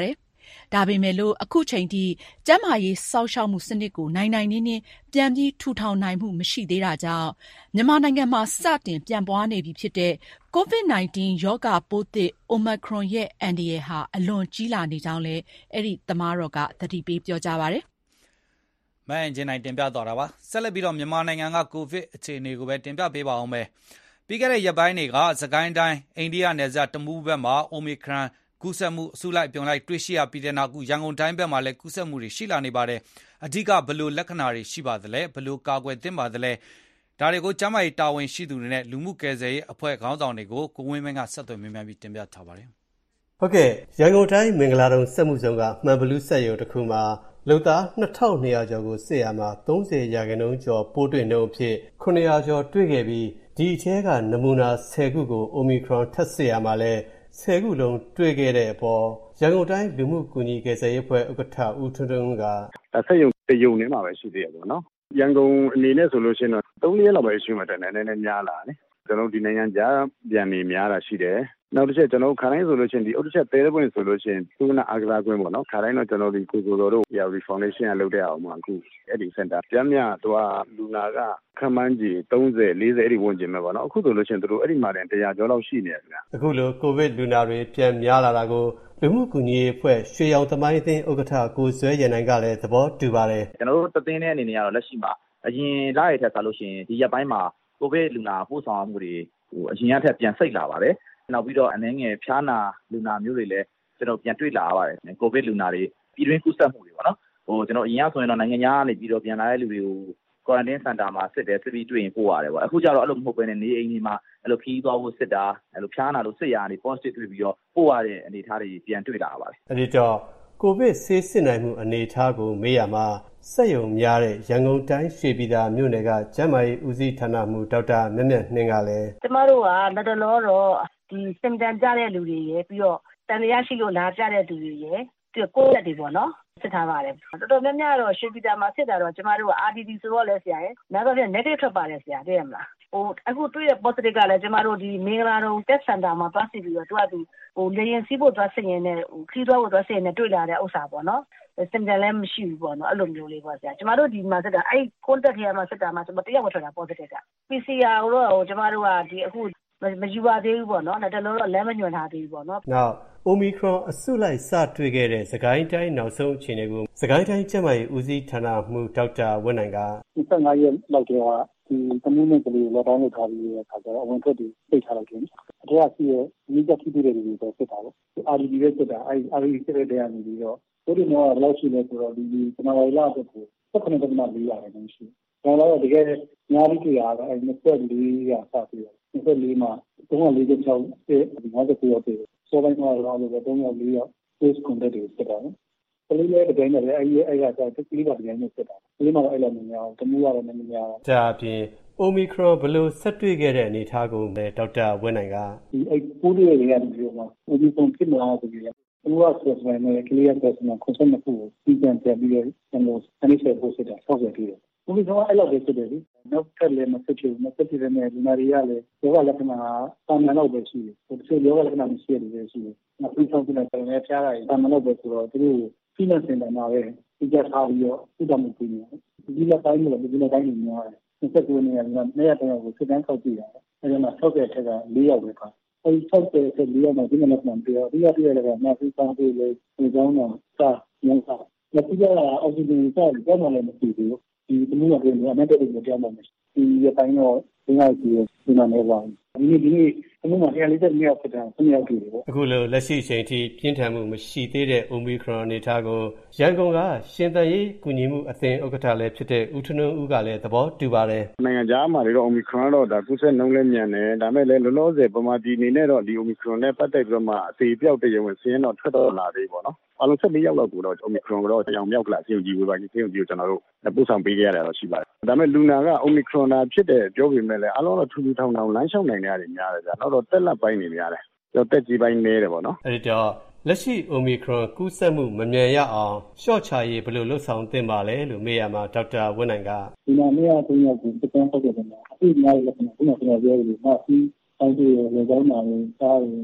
။ဒါပေမဲ့လို့အခုချိန်ထိကျန်းမာရေးစောင့်ရှောက်မှုစနစ်ကိုနိုင်နိုင်နင်းနင်းပြန်ပြီးထူထောင်နိုင်မှုမရှိသေးတာကြောင့်မြန်မာနိုင်ငံမှာစတင်ပြန့်ပွားနေပြီဖြစ်တဲ့ ကိုဗစ် ၁၉ ရောဂါပိုးသစ် Omicron ရဲ့အန္တရာယ်ဟာအလွန်ကြီးလာနေကြောင်းလည်းအဲ့ဒီသမားတော်ကသတိပေးပြောကြားပါတယ်။မအင်ဂျင်နိုင်တင်ပြသွားတာပါ။ဆက်လက်ပြီးတော့မြန်မာနိုင်ငံကကိုဗစ်အခြေအနေကိုပဲတင်ပြပေးပါအောင်မယ်။ပြီးခဲ့တဲ့ရက်ပိုင်းတွေကစကိုင်းတိုင်းအိန္ဒိယနယ်စပ်တမူးဘက်မှာ Omicron ကူးစက်မှုအစုလိုက်ပြုံလိုက်တွေ့ရှိရပြီးတဲ့နောက်အခုရန်ကုန်တိုင်းဘက်မှာလည်းကူးစက်မှုတွေရှိလာနေပါတယ်။အဓိကဘယ်လိုလက္ခဏာတွေရှိပါသလဲဘယ်လိုကာကွယ်သင့်ပါသလဲဒါတွေကိုကျန်းမာရေးတာဝန်ရှိသူတွေနဲ့လူမှုကယ်ဆယ်ရေးအဖွဲ့ခေါင်းဆောင်တွေကိုကိုဝင်းမင်းကဆက်သွယ်မြင်မြန်ပြီးတင်ပြထားပါတယ်။ဟုတ်ကဲ့ရန်ကုန်တိုင်းမင်္ဂလာတုံစက်မှုဆောင်ကမှန်ဘလူးဆက်ရုံတစ်ခုမှာလုံသားနှစ်ထောင်နှစ်ရာကျော်ကိုစစ်ရမှာသုံးဆယ်ရာခိုင်နှုန်းကျော်ပိုးတွေ့နှုန်းအဖြစ်ခုနှစ်ရာကျော်တွေ့ခဲ့ပြီးဒီအထဲကနမူနာဆယ်ခုကို Omicron ထပ်စစ်ရမှာလဲဆယ်ခုလုံးတွေ့ခဲ့တဲ့အပေါ်ရန်ကုန်တိုင်းလူမှုကူညီကယ်ဆယ်ရေးအဖွဲ့ဥက္ကဋ္ဌဦးထွန်းထွန်းကဆက်ရုံတရုံနဲ့မှာပဲရှိသေးတယ်ပေါ့နော်ရန်ကုန်အနေနဲ့ဆိုလို့ရှိရင်တော့သုံးရက်လောက်ပဲရှိမှတယ်နည်းနည်းများလာတယ်ကျွန်တော်ဒီနိုင်ငံကြားပြန်နေများတာရှိတယ်နောက်တစ်ချက်ကျွန်တော်ခါတိုင်းဆိုလို့ရှိရင်ဒီအုတ်တစ်ချက်သေးတဲ့ပွင့်ဆိုလို့ရှိရင်သူကနာအားကစားကွင်းပေါ့နော်ခါတိုင်းတော့ကျွန်တော်ဒီကိုကိုတော်တို့ရာရီဖောင်ဒေးရှင်းကလုပ်တဲ့အောင်မှာအခုအဲ့ဒီစင်တာပြန်မြတော့လူနာကခန့်မှန်းကြီးသုံးဆယ်လေးဆယ်အဲ့ဒီဝန်းကျင်ပဲပေါ့နော်အခုဆိုလို့ရှိရင်တို့အဲ့ဒီမှာတည်းတရားကျော်လောက်ရှိနေတယ်ခင်ဗျအခုလိုကိုဗစ်လူနာတွေပြန်များလာတာကိုလူမှုကူညီရေးအဖွဲ့ရွှေရောင်သမိုင်းအသင်းဥက္ကဋ္ဌကိုဇွဲရန်နိုင်ကလည်းသဘောတူပါတယ်ကျွန်တော်တို့တသင်းတဲ့အနေနဲ့ကတော့လက်ရှိမှာအရင်လရထက်ဆိုလို့ရှိရင်ဒီရက်ပိုင်းမှာကိုဗစ်လူနာပို့ဆောင်မှုတွေဟိုအရင်ကထက်ပြန်စိတ်လာပါတယ်နောက်ပြီးတော့အနေငယ်ဖျားနာလူနာမျိုးတွေလည်းကျွန်တော်ပြန်တွေ့လာရပါတယ်ကိုဗစ်လူနာတွေပြည်တွင်းကူးစက်မှုတွေပေါ့နော်ဟိုကျွန်တော်အရင်ကဆိုရင်တော့နိုင်ငံသားကနေပြီးတော့ပြန်လာတဲ့လူတွေကို quarantine center မှာစစ်တယ်စစ်ပြီးတွေ့ရင်ပို့ရတယ်ပေါ့အခုကျတော့အဲ့လိုမဟုတ်ဘဲနဲ့နေအိမ်တွေမှာအဲ့လိုခီးသွားဖို့စစ်တာအဲ့လိုဖျားနာလို့စစ်ရနေ positive တွေ့ပြီးတော့ပို့ရတဲ့အနေအထားတွေပြန်တွေ့လာရပါတယ်အဲ့ဒီတော့ကိုဗစ်ဆေးစစ်နိုင်မှုအနေအထားကိုမေးရမှာစက်ရုံများတဲ့ရန်ကုန်တိုင်းရွှေပြည်သာမြို့နယ်ကကျန်းမာရေးဦးစီးဌာနမှူးဒေါက်တာမြတ်မြတ်နှင်းကလည်းကျမတို့ကလက်တလောတော့ဒီ symptom ကြတဲ့လူတွေရယ်ပြီးတော့တန်တရားရှိလို့လာကြတဲ့လူတွေရယ်ပြီးတော့ကိုယ်လက်တွေပေါ့နော်စစ်ထားပါတယ်တော်တော်များများတော့ရွှေပြည်သာမှာစစ်တာတော့ကျမတို့က အာ ဒီ ဒီ ဆိုတော့လဲဆရာရယ်နောက်တော့ negative ထွက်ပါတယ်ဆရာသိရမလားဟိုအခုတွေ့ရ positive ကလည်းကျမတို့ဒီမင်္ဂလာတုံ test center မှာသွားစစ်ပြီးတော့သူကသူဟိုလေရင်စီးဖို့သွားစစ်ရင်နဲ့ဟိုခီးသွားဖို့သွားစစ်ရင်နဲ့တွေ့လာတဲ့ဥစ္စာပေါ့နော်symptom လည်းမရှိဘူးပေါ့နော်အဲ့လိုမျိုးလေးပေါ့ဆရာကျမတို့ဒီမှာစစ်တာအဲ့ contact ထဲမှာစစ်တာမှာကျမတယောက်ပဲထွက်တာ positive က ပီ စီ အာ တော့ဟိုကျမတို့ကဒီအခုမယူပါသေးဘူးပေါ့နော်ဒါတလုံးတော့လမ်းမညွှန်ထားသေးဘူးပေါ့နော်နောက် Omicron အစုလိုက်စတွေ့ခဲ့တဲ့စကိုင်းတိုင်းနောက်ဆုံးအခြေအနေကိုစကိုင်းတိုင်းကျန်းမာရေးဦးစီးဌာနမှူးဒေါက်တာဝင်းနိုင်က၂၅ရက်လောက်ကျော်ကဒီတမူးနဲ့ကလေးလောတိုင်းလောက်ထားပြီးတဲ့အခါကျတော့အဝင်ထွက်တွေပိတ်ထားလိုက်တယ်အထက်ကရှိရဲ့မိသက်ထိတွေ့တဲ့လူတွေပဲစစ်တာပေါ့ အာ ဒီ ဒီ ပဲစစ်တာအဲ့ အာ ဒီ ဒီ စစ်တဲ့တဲကနေပြီးတော့ဘယ်လိုမျိုးဘယ်လောက်ရှိလဲဆိုတော့ဒီဇန်နဝါရီလအတွက်ကို၁၇.၄ ရာခိုင်နှုန်းရှိတယ်ဒါတော့တကယ်များပြီးတွေ့ရတာအဲ့၂၄ရာစပြီးတော့၂၄မှာ၃၄၆တဲ့၅၉ရောက်တယ်ဆိုတော့တော့တော့လည်း၃၄ရောက် case contact တွေစစ်တာနော်ကလေးလေးတိုင်းနဲ့အဲ့ဒီအဲ့ကကျတော့ကလေးပါတိုင်းနဲ့စစ်တာကလေးမှာတော့အဲ့လိုမျိုးများတမူးကတော့နည်းနည်းများဒါအပြင် Omicron ဘယ်လိုဆက်တွေ့ခဲ့တဲ့အနေအထားကိုလည်းဒေါက်တာဝင်းနိုင်ကဒီအဲ့ပိုးတွေတွေကနေပြီးတော့ Omicron ဖြစ်လာဆိုပြီးတော့ဘုရားဆွေးနွေးနေကလေးရဲ့ဆက်စပ်ခွန်စံခုကိုပြန်ပြန်ပြီးတော့ကျွန်တော်အနည်းဆက်ပို့စစ်တာဆောက်ရပြီးတယ်ဘုရားအဲ့လိုပဲဖြစ်တယ်ဒီနောက်ထပ်လည်းမဖြစ်ဘူးမဖြစ်တဲ့နဲ့ဒီမာရီယာလည်းယောဂလက္ခဏာတာမန်လောက်ပဲရှိတယ်ဒီလိုယောဂလက္ခဏာမရှိရတဲ့ရှိတယ်နောက်ပြီးဆုံးပြန်ပြန်ဖျားရတယ်တာမန်လောက်ပဲဆိုတော့သူတို့ဖိနပ်စင်တာမှာပဲဒီကြထားပြီးတော့ဥဒ္ဒမှုပြီးနေတယ်ဒီလက်တိုင်းမှာဒီလက်တိုင်းမှာနှစ်ဆက်ကိုနေရာမှာနေရာတိုင်းကိုစစ်တမ်းခောက်ကြည့်ရတယ်အဲဒီမှာ၆၀ထက်က၄ယောက်ပဲပါအဲဒီ၆၀ထက်၄ယောက်မှာဒီမှာမှန်ပြီးတော့ဒီရပြရတဲ့မှာပြီးဆောင်ပြီးလေဒီကြောင်းတော့စာရင်းစာလက်ပြရအောက်ဆီဂျင်စာကြောင်းလည်းမရှိဘူးဒီတမျိုးတွေကအမဲ့တဲ့တွေကြောင်းမှမရှိဒီရတိုင်းတော့ဒီကကြီးဒီမှာနေပါဒီနေ့ဒီနေ့အမှုမှာတရားလေးတဲ့မြောက်ဖြစ်တာဆင်းရောက်ကြည့်တယ်ပေါ့အခုလိုလက်ရှိအချိန်ထိပြင်းထန်မှုမရှိသေးတဲ့ Omicron အနေအထားကိုရန်ကုန်ကရှင်သန်ရေးကူညီမှုအသင်းဥက္ကဋ္ဌလည်းဖြစ်တဲ့ဦးထွန်းဦးကလည်းသဘောတူပါတယ်နိုင်ငံခြားမှာတွေတော့ Omicron တော့ဒါကူးစက်နှုန်းလည်းမြန်တယ်ဒါမဲ့လည်းလောလောဆယ်ပမာဒီအနေနဲ့တော့ဒီ Omicron နဲ့ပတ်သက်ပြီးတော့မှအသေးပြောက်တဲ့ရုံဝင်စင်းတော့ထွက်တော့လာသေးပေါ့နော်အလုံး၁၄ရောက်လောက်ကိုတော့ Omicron ကတော့ကြောင်မြောက်ကလာစီယုံကြီးဝေးပါကြီးစီယုံကြီးကိုကျွန်တော်တို့ပို့ဆောင်ပေးခဲ့ရတာတော့ရှိပါတယ်ဒါမဲ့လူနာက Omicron တာဖြစ်တဲ့ပြောပေမဲ့လည်းအလုံးတော့ထူးထူးထောင်ထောင်လမ်းလျှောက်နိုင်တဲ့နေရာတွေများတယ်ဗျာနောက်တော့တက်လက်ပိုင်းနေများတယ်ကျော်တက်ကြီးပိုင်းနေတယ်ပေါ့နော်အဲ့ဒီတော့လက်ရှိ Omicron ကူးစက်မှုမမြန်ရအောင်ရှော့ချရေးဘယ်လိုလုပ်ဆောင်သင့်ပါလဲလို့မေးရမှာဒေါက်တာဝင်းနိုင်ကဒီမှာနေရာသုံးယောက်ကိုစကန်ဖောက်တယ်မှာအခုများရတဲ့ခုနကပြောရလို့မှပြီးအောင်ပြီးလေကောင်းတာတွေစားတယ်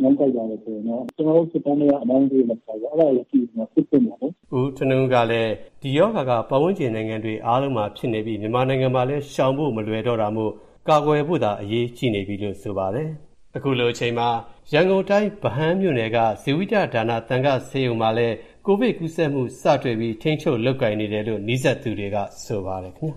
ငေါ့ကိုက်ပါတယ်ဆိုရင်တော့ကျွန်တော်တို့စစ်တမ်းတွေကအမောင်းတွေမပေါ်ဘူးအဲ့ဒါကိုကြည့်ပြီးတော့စစ်စစ်မှာပေါ့ဦးထနုံကလည်းဒီယောဂါကပတ်ဝန်းကျင်နိုင်ငံတွေအားလုံးမှာဖြစ်နေပြီးမြန်မာနိုင်ငံမှာလည်းရှောင်ဖို့မလွယ်တော့တာမို့ကာကွယ်ဖို့သာအရေးကြီးနေပြီလို့ဆိုပါတယ်အခုလိုအချိန်မှာရန်ကုန်တိုင်းဗဟန်းမြို့နယ်ကဇီဝိတဒါနသံဃာဆေးရုံမှာလည်းကိုဗစ်ကူးစက်မှုစတွေ့ပြီးထိန်းချုပ်လုပ်ကိုင်နေတယ်လို့နှီးစပ်သူတွေကဆိုပါတယ်ခင်ဗျာ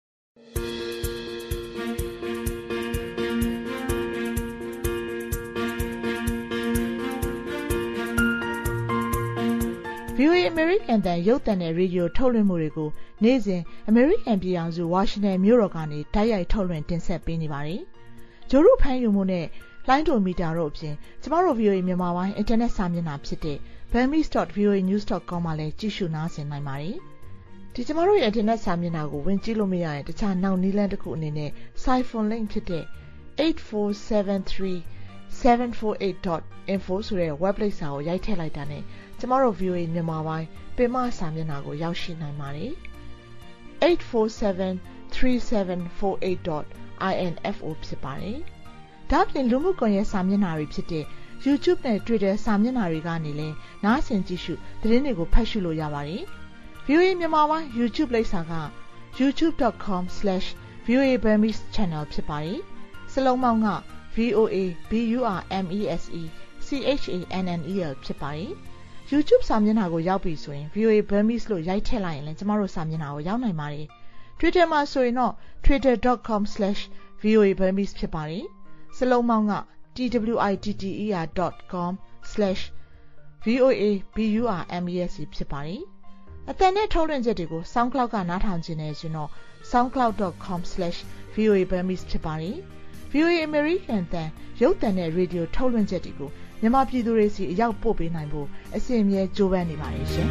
ဗွီအိုအေ American တန်ရုပ်သံနဲ့ရေဒီယိုထုတ်လွှင့်မှုတွေကိုနေ့စဉ် American ပြည်ထောင်စုဝါရှင်တန်မြို့တော်ကနေတိုက်ရိုက်ထုတ်လွှင့်တင်ဆက်ပေးနေပါတယ်။ဂျိုရုဖမ်းယူမှုနဲ့လိုင်းဒိုမီတာတို့အပြင်ကျမတို့ ဗွီအိုအေ မြန်မာပိုင်းအင်တာနက်စာမျက်နှာဖြစ်တဲ့ burmese dot v o a news dot com မှာလည်းကြည့်ရှုနားဆင်နိုင်ပါတယ်။ဒီကျမတို့ရဲ့အင်တာနက်စာမျက်နှာကိုဝင်ကြည့်လို့မရရင်တခြားနောက်နည်းလမ်းတစ်ခုအနေနဲ့ Siphon link ဖြစ်တဲ့ eight four seven three seven four eight dot info ဆိုတဲ့ web page စာကိုရိုက်ထည့်လိုက်တာနဲ့ကျမတို့ ဗွီအိုအေ မြန်မာပိုင်းပင်မစာမျက်နှာကိုရောက်ရှိနိုင်ပါတယ်။ eight four seven three seven four eight dot info ဖြစ်ပါတယ်။ဒါ့အပြင်လူမှုကွန်ရက်စာမျက်နှာတွေဖြစ်တဲ့ YouTube နဲ့ Twitter စာမျက်နှာတွေကနေလည်းနားဆင်ကြည့်ရှုသတင်းတွေကိုဖတ်ရှုလို့ရပါတယ်။ ဗွီအိုအေ မြန်မာပိုင်း YouTube လိပ်စာက youtube dot com slash v o a burmese channel ဖြစ်ပါတယ်။စလုံးပေါင်းက V O A B U R M E S E C H A N N E L ဖြစ်ပါတယ်။ YouTube စာမျက်နှာကိုရောက်ပြီဆိုရင် ဗွီအိုအေ Burmese လို့ရိုက်ထည့်လိုက်ရင်လည်းကျမတို့စာမျက်နှာကိုရောက်နိုင်ပါတယ်။ Twitter မှာဆိုရင်တော့ twitter dot com slash v o a burmese ဖြစ်ပါတယ်။စလုံးပေါင်းက twitter dot com slash v o a b u r m e s e ဖြစ်ပါတယ်။အသံနဲ့ထုတ်လွှင့်ချက်တွေကို SoundCloud ကနားထောင်ခြင်းနဲ့ဆိုတော့ soundcloud dot com slash v o a burmese ဖြစ်ပါတယ်။ ဗွီအိုအေ American တန်ရုပ်သံနဲ့ရေဒီယိုထုတ်လွှင့်ချက်တွေကိုမြန်မာပြည်သူတွေစီအရောက်ပို့ပေးနိုင်ဖို့အစီအမြဲကြိုးပမ်းနေပါတယ်ရှင်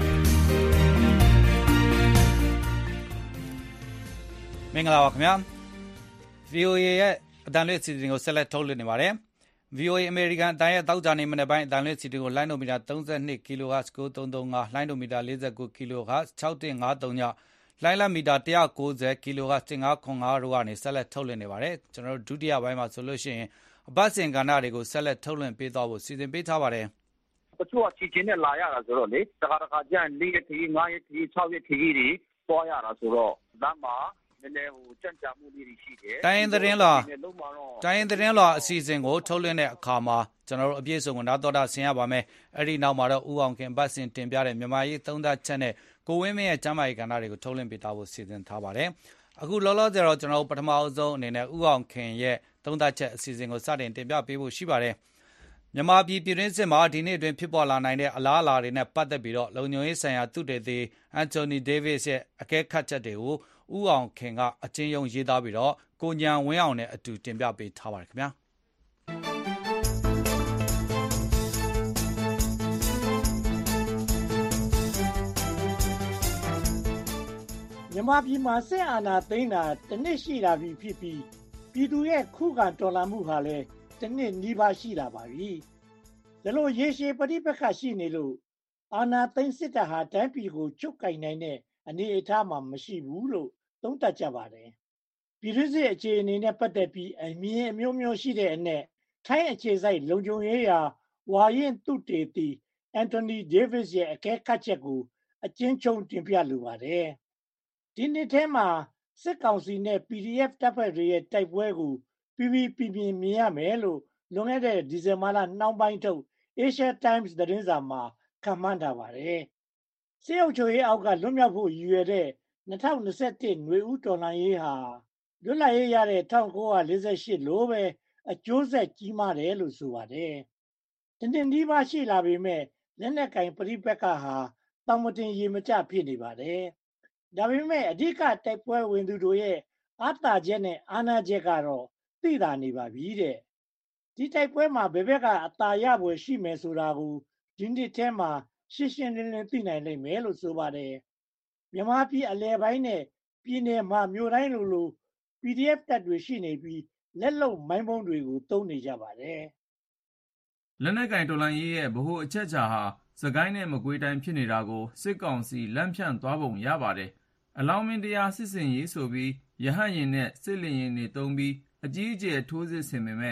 ။မင်္ဂလာပါခင်ဗျာ။ ဗွီအိုအေရဲ့အတန်လွှင့်အစီအစဉ်ကိုဆက်လက်ထုတ်လွှင့်နေပါတယ်။ ဗွီအိုအေ American အတန်ရဲ့တောက်ကြနေမနေ့ပိုင်းအတန်လွှင့်အစီအစဉ်ကိုလိုင်းဒိုမီတာသုံး၂ kHz ၉၃၃၅လိုင်းဒိုမီတာ၄၉ kHz ၆၁၅၃ညလိုင်းလမီတာ၁၉၀ kHz ၁၅၇၅တို့ကနေဆက်လက်ထုတ်လွှင့်နေပါတယ်။ကျွန်တော်တို့ဒုတိယပိုင်းမှာဆိုလို့ရှိရင်အပတ်စဉ်ကဏ္ဍတွေကိုဆက်လက်ထုတ်လွှင့်ပေးသွားဖို့စီစဉ်ပေးထားပါတယ်။တချို့ကချီချင်းနဲ့လာရတာဆိုတော့လေတခါတခါကျရင်၄ရက်ခရီး၅ရက်ခရီး၆ရက်ခရီးတွေသွားရတာဆိုတော့လမ်းမှာနည်းနည်းဟိုကြံ့ကြာမှုလေးတွေရှိတယ်။တိုင်းရင်သတင်းလာတိုင်းရင်သတင်းလာအစီအစဉ်ကိုထုတ်လွှင့်တဲ့အခါမှာကျွန်တော်တို့အပြည့်အစုံကိုနားတော်တာဆင်ရပါမယ်။အဲ့ဒီနောက်မှာတော့ဦးအောင်ခင်ပတ်စဉ်တင်ပြတဲ့မြန်မာရေးသုံးသပ်ချက်နဲ့ကိုဝင်းမင်းရဲ့ကျမ်းမာရေးကဏ္ဍတွေကိုထုတ်လွှင့်ပေးသွားဖို့စီစဉ်ထားပါတယ်။အခုလောလောဆယ်တော့ကျွန်တော်တို့ပထမအဆုံးအနေနဲ့ဦးအောင်ခင်ရဲ့သုံးသပ်ချက်အစီအစဉ်ကိုစတင်တင်ပြပေးဖို့ရှိပါတယ်။မြန်မာပြည်ပြည်တွင်းစစ်မှာဒီနေ့အတွင်းဖြစ်ပေါ်လာနိုင်တဲ့အလားအလာတွေနဲ့ပတ်သက်ပြီးတော့လုံခြုံရေးဆိုင်ရာသုတေသီအန်တိုနီဒေးဗစ်ရဲ့အကဲခတ်ချက်တွေကိုဦးအောင်ခင်ကအကျဉ်းယုံရေးသားပြီးတော့ကိုညံဝင်းအောင်နဲ့အတူတင်ပြပေးထားပါတယ်ခင်ဗျာ။မြန်မာပြည်မှာစစ်အာဏာသိမ်းတာတစ်နှစ်ရှိလာပြီဖြစ်ပြီးပြည်သူရဲ့ခုခံတော်လှန်မှုဟာလည်းတစ်နှစ်နီးပါးရှိလာပါပြီ။ဒါလို့ရေရှည်ပဋိပက္ခရှိနေလို့အာဏာသိမ်းစစ်တပ်ဟာတိုင်းပြည်ကိုချုပ်ကိုင်နိုင်တဲ့အနေအထားမှာမရှိဘူးလို့သုံးသပ်ကြပါတယ်။ပြည်တွင်းစစ်အခြေအနေနဲ့ပတ်သက်ပြီးအမြင်အမျိုးမျိုးရှိတဲ့အနက်ထိုင်းအခြေစိုက်လုံခြုံရေးရာဝါရင်သုတေသီအန်တိုနီဒေးဗစ်ရဲ့အကဲခတ်ချက်ကိုအကျဉ်းချုပ်တင်ပြလိုပါတယ်။ဒီနှစ်ထဲမှာစစ်ကောင်စီနဲ့ P D F တပ်ဖွဲ့တွေရဲ့တိုက်ပွဲကိုပြပြပြပြမြင်ရမယ်လို့လွန်ခဲ့တဲ့ဒီဇင်ဘာလနှောင်းပိုင်းထုတ် Asia Times သတင်းစာမှာခန့်မှန်းထားပါတယ်။စစ်အုပ်ချုပ်ရေးအောက်ကလွတ်မြောက်ဖို့ရည်ရွယ်တဲ့၂၀၂၁နွေဦးတော်လှန်ရေးဟာလွတ်လပ်ရေးရတဲ့၁၉၄၈လိုပဲအကျိုးဆက်ကြီးမားတယ်လို့ဆိုပါတယ်။ဒီနှစ်နီးပါးရှိလာပေမဲ့လက်နက်ကင်ပဋိပက္ခဟာတောင်မတင်ရေမကျဖြစ်နေပါတယ်။ဒါပေမဲ့အဓိကတိုက်ပွဲဝင်သူတို့ရဲ့အားသာချက်နဲ့အာဏာချက်ကတော့သိသာနေပါပြီတဲ့။ဒီတိုက်ပွဲမှာဘယ်ဘက်ကအသာရပွဲရှိမယ်ဆိုတာကိုဒီနှစ်ထဲမှာရှင်းရှင်းလင်းလင်းသိနိုင်လိမ့်မယ်လို့ဆိုပါတယ်။မြန်မာပြည်အလဲပိုင်းနဲ့ပြည်နယ်မှာမြို့တိုင်းလိုလို P D F တပ်တွေရှိနေပြီးလက်လုံမိုင်းပုံးတွေကိုသုံးနေကြပါတယ်။လက်နက်ကင်တော်လှန်ရေးရဲ့ဗဟိုအချက်အချာဟာစကိုင်းနဲ့မကွေးတိုင်းဖြစ်နေတာကိုစစ်ကောင်စီလမ်းဖြန့်သွားပုံရပါတယ်။အလောင်းမင်းတရားစစ်စင်ရေးဆိုပြီးရဟတ်ရင်နဲ့စစ်လင်ရင်တွေသုံးပြီးအကြီးအကျယ်ထိုးစစ်ဆင်ပေမဲ့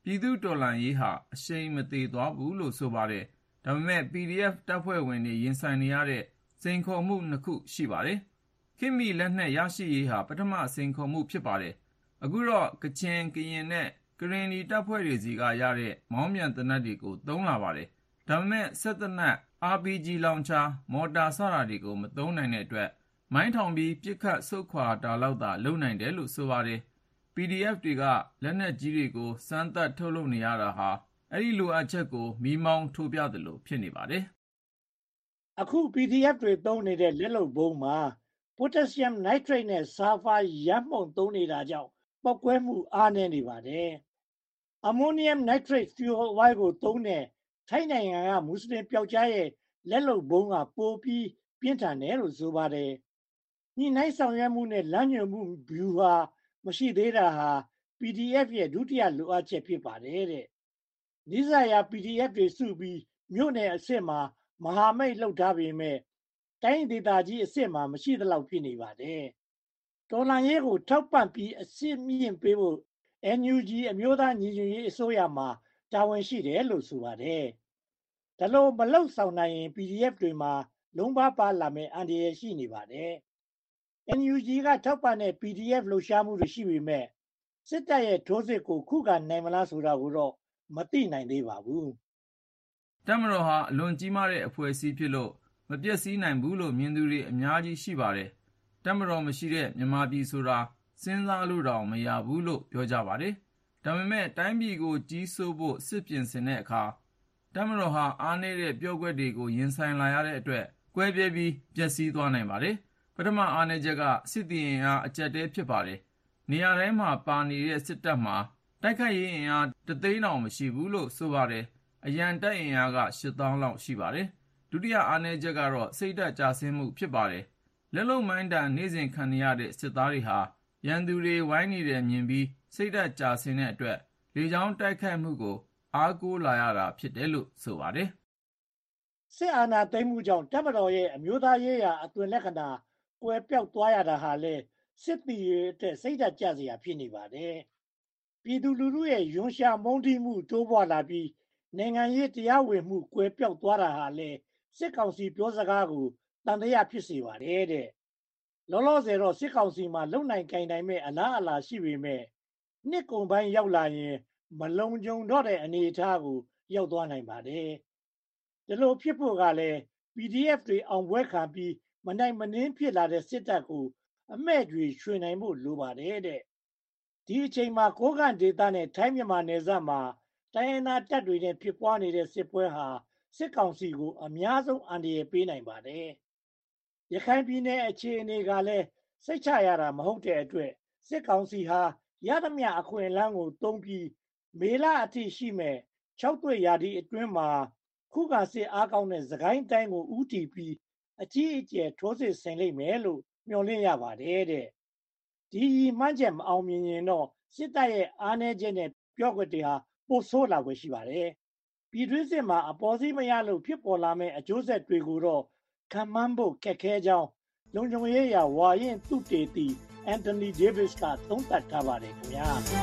ပြည်သူ့တော်လှန်ရေးဟာအရှိန်မသေးသွားဘူးလို့ဆိုပါတယ်။ဒါပေမဲ့ ပီဒီအက်ဖ် တပ်ဖွဲ့ဝင်တွေရင်ဆိုင်နေရတဲ့စိန်ခေါ်မှုနှစ်ခုရှိပါတယ်။ခေတ်မီလက်နက်ရရှိရေးဟာပထမစိန်ခေါ်မှုဖြစ်ပါတယ်။အခုတော့ကချင်ကရင်နဲ့ကရင်နီတပ်ဖွဲ့တွေစီကရတဲ့မောင်းမြန်သေနတ်တွေကိုသုံးလာပါတယ်။ဒါပေမဲ့စက်သေနတ် အာရ်ပီဂျီ လောင်ချာမော်တာစတာတွေကိုမသုံးနိုင်တဲ့အတွက်မိုင်းထောင်ပြီးပစ်ခတ်ဆုတ်ခွာတာလောက်သာလုပ်နိုင်တယ်လို့ဆိုပါတယ်။ ပီဒီအက်ဖ် တွေကလက်နက်ကြီးတွေကိုစမ်းသပ်ထုတ်လုပ်နေရတာဟာအဲ့ဒီလိုအပ်ချက်ကိုမီးမောင်းထိုးပြသလိုဖြစ်နေပါတယ်။အခု ပီဒီအက်ဖ် တွေသုံးနေတဲ့လက်လုပ်ဗုံးမှာ potassium nitrate နဲ့ sulfur ရမ်းမှုန်သုံးနေတာကြောင့်ပောက်ကွဲမှုအားနည်းနေပါတယ်။ ammonium nitrate fuel oil ကိုသုံးတဲ့ထိုင်းနိုင်ငံကမွတ်စလင်ပျောက်ကြားရဲ့လက်လုပ်ဗုံးကပိုပြီးပြင်းထန်တယ်လို့ဆိုပါတယ်။ညှိနှိုင်းဆောင်ရွက်မှုနဲ့လမ်းညွှန်မှုဗျူဟာမရှိသေးတာဟာ ပီဒီအက်ဖ် ရဲ့ဒုတိယလိုအပ်ချက်ဖြစ်ပါတယ်တဲ့။နိစ္စရာ ပီဒီအက်ဖ် တွေစုပြီးမြို့နယ်အဆင့်မှာမဟာမိတ်လုပ်ထားပေမဲ့တိုင်းဒေသကြီးအဆင့်မှာမရှိသလောက်ဖြစ်နေပါတယ်။တော်လှန်ရေးကိုထောက်ပံ့ပြီးအဆင့်မြင့်ပေးဖို့ အန်ယူဂျီ အမျိုးသားညီညွတ်ရေးအစိုးရမှာတာဝန်ရှိတယ်လို့ဆိုပါတယ်။ဒါလို့မလုပ်ဆောင်နိုင်ရင် ပီဒီအက်ဖ် တွေမှာလုံးပါးပါလာမယ့်အန္တရာယ်ရှိနေပါတယ်။ အန်ယူဂျီ ကထောက်ပံ့တဲ့ ပီဒီအက်ဖ် လှုပ်ရှားမှုတွေရှိပေမဲ့စစ်တပ်ရဲ့ထိုးစစ်ကိုခုခံနိုင်မလားဆိုတာကိုတော့မသိနိုင်သေးပါဘူး။တပ်မတော်ဟာအလွန်ကြီးမားတဲ့အဖွဲ့အစည်းဖြစ်လို့မပျက်စီးနိုင်ဘူးလို့မြင်သူတွေအများကြီးရှိပါတယ်။တပ်မတော်မရှိတဲ့မြန်မာပြည်ဆိုတာစဉ်းစားလို့တောင်မရဘူးလို့ပြောကြပါတယ်။ဒါပေမဲ့တိုင်းပြည်ကိုကြီးစိုးဖို့စစ်ပြင်ဆင်တဲ့အခါတပ်မတော်ဟာအားနည်းတဲ့ပြောကွက်တွေကိုရင်ဆိုင်လာရတဲ့အတွက်ကွဲပြဲပြီးပျက်စီးသွားနိုင်ပါတယ်။ပထမအားနည်းချက်ကစစ်တီအင်အားအကျက်တဲဖြစ်ပါတယ်။နေရာတိုင်းမှာပါနေတဲ့စစ်တပ်မှာတိုက်ခိုက်ရေးအင်အားတသိန်းတောင်မရှိဘူးလို့ဆိုပါတယ်။အရန်တပ်အင်အားကရှစ်သောင်းလောက်ရှိပါတယ်။ဒုတိယအားနည်းချက်ကတော့စိတ်ဓာတ်ကျဆင်းမှုဖြစ်ပါတယ်။လက်လုံမိုင်းတန်နေ့စဉ်ခံနေရတဲ့စစ်သားတွေဟာရန်သူတွေဝိုင်းနေတယ်မြင်ပြီးစိတ်ဓာတ်ကျဆင်းတဲ့အတွက်လေကြောင်းတိုက်ခိုက်မှုကိုအားကိုးလာရတာဖြစ်တယ်လို့ဆိုပါတယ်။စစ်အာဏာသိမ်းမှုကြောင့်တပ်မတော်ရဲ့အမျိုးသားရေးရာအသွင်လက္ခဏာကွယ်ပြောက်သွားရတာဟာလည်းစစ်တီရဲ့အတွက်စိတ်ဓာတ်ကျစရာဖြစ်နေပါတယ်။ပြည်သူလူထုရဲ့ယွန်ရှာမုန်းတီးမှုတိုးပွားလာပြီးနိုင်ငံရေးတရားဝင်မှုကွယ်ပြောက်သွားတာဟာလည်းစစ်ကောင်စီပြောစကားကိုတန်တရားဖြစ်စေပါတယ်တဲ့။လောလောဆယ်တော့စစ်ကောင်စီမှာလုံနိုင်ကင်နိုင်မဲ့အလားအလာရှိပေမဲ့နှစ်ကုန်ပိုင်းရောက်လာရင်မလုံခြုံတော့တဲ့အနေအထားကိုရောက်သွားနိုင်ပါတယ်။ဒီလိုဖြစ်ဖို့ကလည်း ပီဒီအက်ဖ် တွေအောင်ပွဲခံပြီးမနိုင်မနှင်းဖြစ်လာတဲ့စစ်တပ်ကိုအမဲ့တွေရွှေ့နိုင်ဖို့လိုပါတယ်တဲ့။ဒီအချိန်မှာကိုးကန့်ဒေသနဲ့ထိုင်းမြန်မာနယ်စပ်မှာတိုင်းရင်းသားတပ်တွေနဲ့ဖြစ်ပွားနေတဲ့စစ်ပွဲဟာစစ်ကောင်စီကိုအများဆုံးအန္တရာယ်ပေးနိုင်ပါတယ်။ရခိုင်ပြည်နယ်အခြေအနေကလည်းစိတ်ချရတာမဟုတ်တဲ့အတွက်စစ်ကောင်စီဟာရသမျှအခွင့်အလမ်းကိုသုံးပြီးမေလအထိရှိမဲ့၆သွေ့ရာသီအတွင်းမှာခုခံစစ်အားကောင်းတဲ့စကိုင်းတိုင်းကိုဦးတည်ပြီးအကြီးအကျယ်ထိုးစစ်ဆင်လိမ့်မယ်လို့မျှော်လင့်ရပါတယ်တဲ့။ဒီမှန်းချက်မအောင်မြင်ရင်တော့စစ်တပ်ရဲ့အားနည်းချက်နဲ့ပြောကွက်တွေဟာပိုဆိုးလာွယ်ရှိပါတယ်။ပြည်တွင်းစစ်မှာအပေါ်စီးမရလို့ဖြစ်ပေါ်လာမဲ့အကျိုးဆက်တွေကိုတော့ခံမှန်းဖို့ခက်ခဲကြောင်းလုံခြုံရေးရာဝါရင့်သုတေသီအန်တိုနီဒေးဗစ်ကသုံးသပ်ထားပါတယ်ခင်ဗျာ။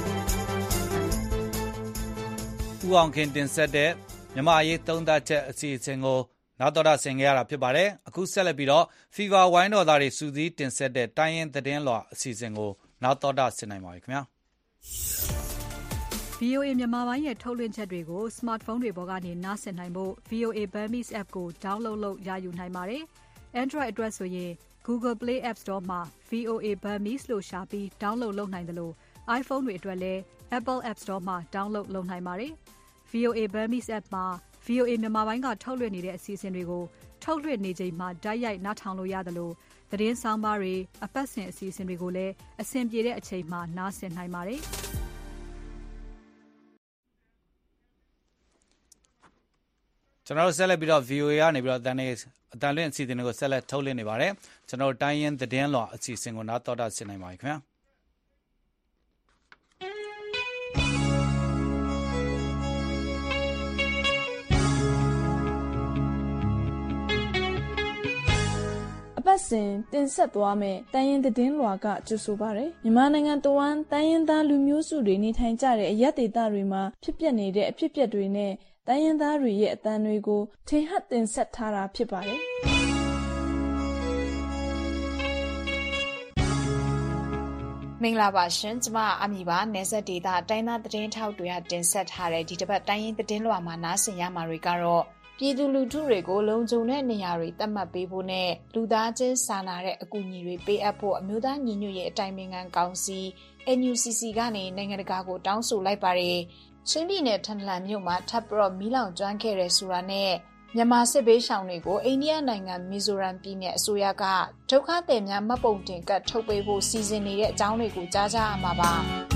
ဦးအောင်ခင်တင်ဆက်တဲ့မြန်မာရေးသုံးသပ်ချက်အစီအစဉ်ကိုနောက်တော့ဆင်ကြရတာဖြစ်ပါတယ်။အခုဆက်လက်ပြီးတော့ Fever ဝိုင်းတော်သားတွေစူးစီးတင်ဆက်တဲ့တိုင်းရင်းသတင်းလွှာအစီအစဉ်ကိုနောက်တော့ဆင်နိုင်ပါပြီခင်ဗျာ။ဗွီအိုအေ မြန်မာပိုင်းရဲ့ထုတ်လွှင့်ချက်တွေကို smartphone တွေပေါ်ကနေနားဆင်နိုင်ဖို့ ဗွီအိုအေ Burmese app ကို download လုပ်ရယူနိုင်ပါတယ်။ Android အတွက်ဆိုရင် Google Play App Store မှာ ဗွီအိုအေ Burmese လို့ရှာပြီး download လုပ်နိုင်တယ်လို့ iPhone တွေအတွက်လည်း Apple App Store မှာ download လုပ်နိုင်ပါတယ်။ ဗွီအိုအေ Burmese app မှာ ဗွီအိုအေ မြန်မာပိုင်းကထုတ်လွှင့်နေတဲ့အစီအစဉ်တွေကိုထုတ်လွှင့်နေချိန်မှာတိုက်ရိုက်နားထောင်လို့ရတယ်လို့သတင်းဆောင်းပါးတွေအပတ်စဉ်အစီအစဉ်တွေကိုလည်းအဆင်ပြေတဲ့အချိန်မှာနားဆင်နိုင်ပါတယ်။ကျွန်တော်တို့ဆက်လက်ပြီးတော့ ဗွီအိုအေ ကနေပြီးတော့အတန်လေးအတန်လွင့်အစီအစဉ်တွေကိုဆက်လက်ထုတ်လွှင့်နေပါတယ်ကျွန်တော်တို့တိုင်းရင်းသတင်းလွှာအစီအစဉ်ကိုနားတော်တာဆင်နိုင်ပါပြီခင်ဗျာအပတ်စစဉ်တင်ဆက်သွားမယ်တိုင်းရင်းသတင်းလွှာကကြိုဆိုပါရယ်မြန်မာနိုင်ငံတဝန်းတိုင်းရင်းသားလူမျိုးစုတွေနေထိုင်ကြတဲ့အရပ်ဒေသတွေမှာဖြစ်ပျက်နေတဲ့အဖြစ်အပျက်တွေနဲ့တိုင်းရင်းသားတွေရဲ့အသံတွေကိုထင်ဟပ်တင်ဆက်ထားတာဖြစ်ပါတယ်မင်္ဂလာပါရှင်ကျမအမီပါနယ်စပ်ဒေသတိုင်းသားသတင်းထောက်တွေကတင်ဆက်ထားတဲ့ဒီတစ်ပတ်တိုင်းရင်းသတင်းလွှာမှာနားဆင်ရမှာတွေကတော့ပြည်သူလူထုတွေကိုလုံခြုံတဲ့နေရာတွေသတ်မှတ်ပေးဖို့နဲ့လူသားချင်းစာနာတဲ့အကူအညီတွေပေးအပ်ဖို့အမျိုးသားညီညွတ်ရေးအတိုင်ပင်ခံကောင်စီ N U C C ကနေနိုင်ငံတကာကိုတောင်းဆိုလိုက်ပါတယ်။ချင်းပြည်နယ်ထန်တလန်မြို့မှာထပ်ပြီးမီးလောင်ကျွမ်းခဲ့တဲ့ဆိုတာနဲ့မြန်မာစစ်ဘေးရှောင်တွေကိုအိန္ဒိယနိုင်ငံမီဇိုရမ်ပြည်နယ်အစိုးရကဒုက္ခသည်များမှတ်ပုံတင်ကတ်ထုတ်ပေးဖို့စီစဉ်နေတဲ့အကြောင်းတွေကိုကြားကြရမှာပါ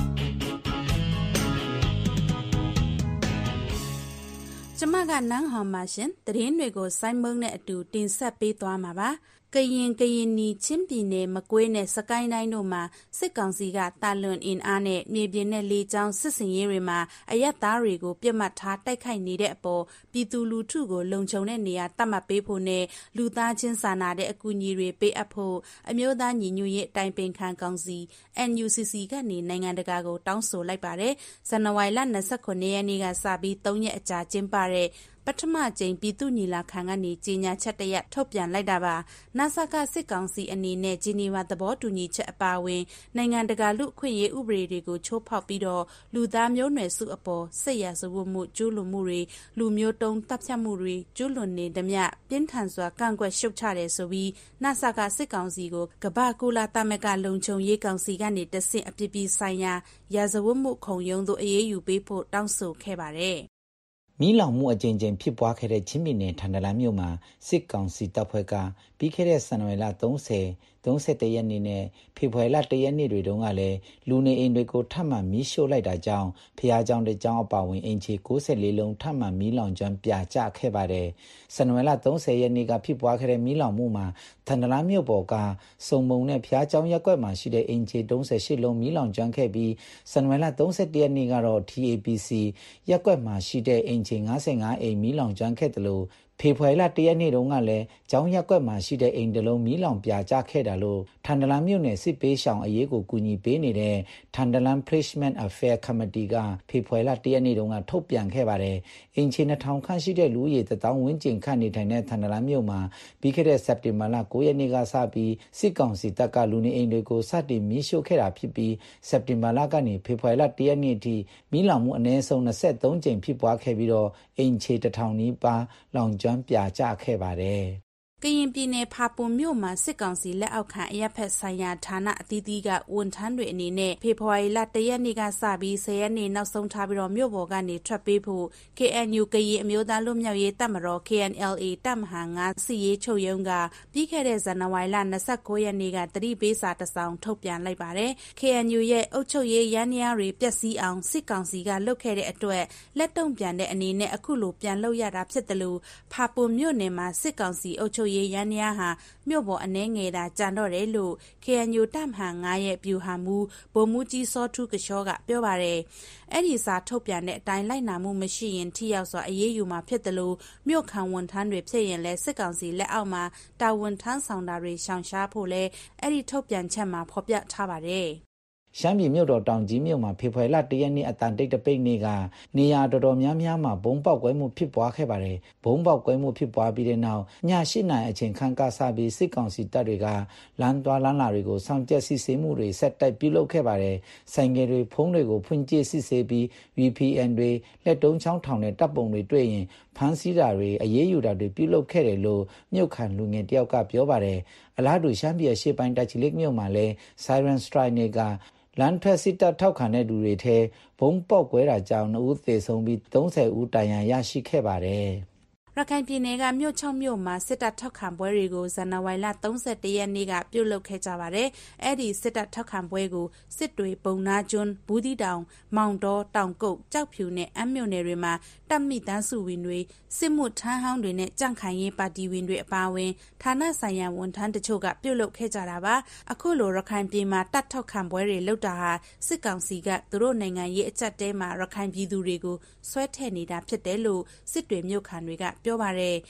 ကျမကနန်းဟောင်ပါရှင်သတင်းတွေကိုစိုင်းမုံနဲ့အတူတင်ဆက်ပေးသွားမှာပါကရင်ကရင်နီချင်းပြည်နယ်မကွေးနဲ့စကိုင်းတိုင်းတို့မှာစစ်ကောင်စီကတာလွန်အင်အားနဲ့မြေပြင်နဲ့လေကြောင်းစစ်စင်ရေးတွေမှာအရက်သားတွေကိုပြစ်မှတ်ထားတိုက်ခိုက်နေတဲ့အပေါ်ပြည်သူလူထုကိုလုံခြုံတဲ့နေရာတတ်မှတ်ပေးဖို့နဲ့လူသားချင်းစာနာတဲ့အကူအညီတွေပေးအပ်ဖို့အမျိုးသားညီညွတ်ရေးအတိုင်ပင်ခံကောင်စီ N U C C ကနေနိုင်ငံတကာကိုတောင်းဆိုလိုက်ပါတယ်။ဇန်နဝါရီလ၂၉ရက်နေ့ကစပြီး၃ရက်အကြာကျင်းပတဲ့ပထမကျင်းပြည်သူညီလာခံကနေကြေညာချက်တရထုတ်ပြန်လိုက်တာပါ။နာဆာကစစ်ကောင်စီအနေနဲ့ဂျီနီဗာသဘောတူညီချက်အပါအဝင်နိုင်ငံတကာလူ့အခွင့်အရေးဥပဒေတွေကိုချိုးဖောက်ပြီးတော့လူသားမျိုးနွယ်စုအပေါ်စစ်ရာဇဝတ်မှုကျူးလွန်မှုတွေလူမျိုးတုံးတပ်ဖြတ်မှုတွေကျူးလွန်နေသည်မြပြင်းထန်စွာကန့်ကွက်ရှုတ်ချတယ်ဆိုပြီးနာဆာကစစ်ကောင်စီကိုကမ္ဘာကုလသမဂ္ဂလုံခြုံရေးကောင်စီကနေတဆင့်အပြစ်ပြဆိုင်ရာရာဇဝတ်မှုခုံရုံးသို့အရေးယူပေးဖို့တောင်းဆိုခဲ့ပါတယ်မီးလောင်မှုအကြိမ်ကြိမ်ဖြစ်ပွားခဲ့တဲ့ချင်းပြည်နယ်ထန်တလန်မြို့မှာစစ်ကောင်စီတပ်ဖွဲ့ကပြီးခဲ့တဲ့ဇန်နဝါရီလ၃၀ ၃၁ရက်နေ့နဲ့ဖေဖော်ဝါရီလ၁ရက်နေ့တွေတုန်းကလည်းလူနေအိမ်တွေကိုထပ်မံမီးရှို့လိုက်တာကြောင့်ဖျားကြောင်တစ်ကြောင်အပါဝင်အိမ်ခြေ၉၄လုံးထပ်မံမီးလောင်ကျွမ်းပြာကျခဲ့ပါတယ်။ဇန်နဝါရီလ၃၀ရက်နေ့ကဖြစ်ပွားခဲ့တဲ့မီးလောင်မှုမှာထန်တလန်မြို့ပေါ်ကစုံမုံနဲ့ဖျားကြောင်ရက်ကွက်မှာရှိတဲ့အိမ်ခြေ၃၈လုံးမီးလောင်ကျွမ်းခဲ့ပြီးဇန်နဝါရီလ၃၁ရက်နေ့ကတော့ T A P C ရက်ကွက်မှာရှိတဲ့အိမ်ခြေ၅၅အိမ်မီးလောင်ကျွမ်းခဲ့တယ်လို့ဖေဖော်ဝါရီလ၁ရက်နေ့တုန်းကလည်းကျောင်းရက်ကွက်မှာရှိတဲ့အိမ်တလုံးမီးလောင်ပြာကျခဲ့တာလို့ထန်တလန်မြို့နယ်စစ်ပေးရှောင်အရေးကိုကူညီပေးနေတဲ့ထန်တလန် Placement Affair Committee ကဖေဖော်ဝါရီလ၁ရက်နေ့တုန်းကထုတ်ပြန်ခဲ့ပါတယ်။အိမ်ခြေ၂ထောင်ခန့်ရှိတဲ့လူဦးရေတစ်သောင်းဝန်းကျင်ခန့်နေထိုင်တဲ့ထန်တလန်မြို့မှာပြီးခဲ့တဲ့စက်တင်ဘာလ၉ရက်နေ့ကစပြီးစစ်ကောင်စီတပ်ကလူနေအိမ်တွေကိုစတင်မီးရှို့ခဲ့တာဖြစ်ပြီးစက်တင်ဘာလကနေဖေဖော်ဝါရီလ၁ရက်နေ့အထိမီးလောင်မှုအနည်းဆုံး၂၃ကြိမ်ဖြစ်ပွားခဲ့ပြီးတော့အိမ်ခြေတစ်ထောင်နီးပါးလောင်ကျွမ်းပြာကျခဲ့ပါတယ်။ကရင်ပြည်နယ်ဖာပွန်မြို့မှာစစ်ကောင်စီလက်အောက်ခံအရက်ဖက်ဆိုင်ရာဌာနအသီးသီးကဝန်ထမ်းတွေအနေနဲ့ဖေဖော်ဝါရီလ၁ရက်နေ့ကစပြီး၁၀ရက်နေ့နောက်ဆုံးထားပြီးတော့မြို့ပေါ်ကနေထွက်ပေးဖို့ K N U ကရင်အမျိုးသားလွတ်မြောက်ရေးတပ်မတော် K N L A တပ်မဟာ၅စစ်ရေးချုပ်ရုံးကပြီးခဲ့တဲ့ဇန်နဝါရီလ၂၉ရက်နေ့ကတတိပေးစာတစ်စောင်ထုတ်ပြန်လိုက်ပါတယ်။ K N U ရဲ့အုပ်ချုပ်ရေးရန်ရာတွေပျက်စီးအောင်စစ်ကောင်စီကလုပ်ခဲ့တဲ့အတွက်လက်တုံ့ပြန်တဲ့အနေနဲ့အခုလိုပြန်လုပ်ရတာဖြစ်တယ်လို့ဖာပွန်မြို့နယ်မှာစစ်ကောင်စီအုပ်ချုပ်ရေးရန်ရာဟာမြို့ပေါ်အနေငယ်တာကြံတော့တယ်လို့ K N U တပ်မဟာ၅ရဲ့ဗျူဟာမှူးဗိုလ်မှူးကြီးစောထူးကချောကပြောပါတယ်။အဲ့ဒီစာထုတ်ပြန်တဲ့အတိုင်းလိုက်နာမှုမရှိရင်ထိရောက်စွာအရေးယူမှာဖြစ်တယ်လို့မြို့ခံဝန်ထမ်းတွေဖြစ်ရင်လည်းစစ်ကောင်စီလက်အောက်မှာတာဝန်ထမ်းဆောင်တာတွေရှောင်ရှားဖို့လဲအဲ့ဒီထုတ်ပြန်ချက်မှာဖော်ပြထားပါတယ်။ရှမ်းပြည်မြို့တော်တောင်ကြီးမြို့မှာဖေဖော်ဝါရီလ၁ရက်နေ့အတန်တိတ်တပိတ်နေ့ကနေရာတော်တော်များများမှာဘုံပေါက်ကွဲမှုဖြစ်ပွားခဲ့ပါတယ်။ဘုံပေါက်ကွဲမှုဖြစ်ပွားပြီးတဲ့နောက်ည၈နာရီအချိန်ခန့်ကစပြီးစစ်ကောင်စီတပ်တွေကလမ်းသွားလမ်းလာတွေကိုစောင့်ကြပ်စစ်ဆေးမှုတွေဆက်တိုက်ပြုလုပ်ခဲ့ပါတယ်။ဆိုင်ကယ်တွေဖုန်းတွေကိုဖွင့်ကြည့်စစ်ဆေးပြီး V P N တွေလက်တုံးချောင်းထောင်တဲ့တပ်ပုံတွေတွေ့ရင်ဖမ်းဆီးတာတွေအရေးယူတာတွေပြုလုပ်ခဲ့တယ်လို့မြို့ခံလူငယ်တယောက်ကပြောပါတယ်။အလားတူရှမ်းပြည်ရှေ့ပိုင်းတာချီလိတ်မြို့မှာလည်း Siren Strike တွေကလန်ထွက်စစ်တပ်ထောက်ခံတဲ့လူတွေထဲဘုံပေါက်ကွဲတာကြောင့်နှစ်ဦးသေဆုံးပြီး၃၀ဦးဒဏ်ရာရရှိခဲ့ပါတယ်။ရခိုင်ပြည်နယ်ကမြို့၆မြို့မှာစစ်တပ်ထောက်ခံပွဲတွေကိုဇန်နဝါရီလ၃၁ရက်နေ့ကပြုလုပ်ခဲ့ကြပါတယ်။အဲ့ဒီစစ်တပ်ထောက်ခံပွဲကိုစစ်တွေပုံနာကျွန်းဘူးတီတောင်မောင်တော်တောင်ကုတ်ကြောက်ဖြူနဲ့အမ်းမြို့နယ်တွေမှာတပ်မိသားစုဝင်တွေစစ်မှုထမ်းဟောင်းတွေနဲ့ကြန့်ခိုင်ရေးပါတီဝင်တွေအပါအဝင်ဌာနဆိုင်ရာဝန်ထမ်းတချို့ကပြုလုပ်ခဲ့ကြတာပါ။အခုလိုရခိုင်ပြည်မှာတပ်ထောက်ခံပွဲတွေလုပ်တာဟာစစ်ကောင်စီကသူတို့နိုင်ငံရေးအကြက်တဲမှာရခိုင်ပြည်သူတွေကိုဆွဲထည့်နေတာဖြစ်တယ်လို့စစ်တွေမြို့ခံတွေကပြောပါတယ်။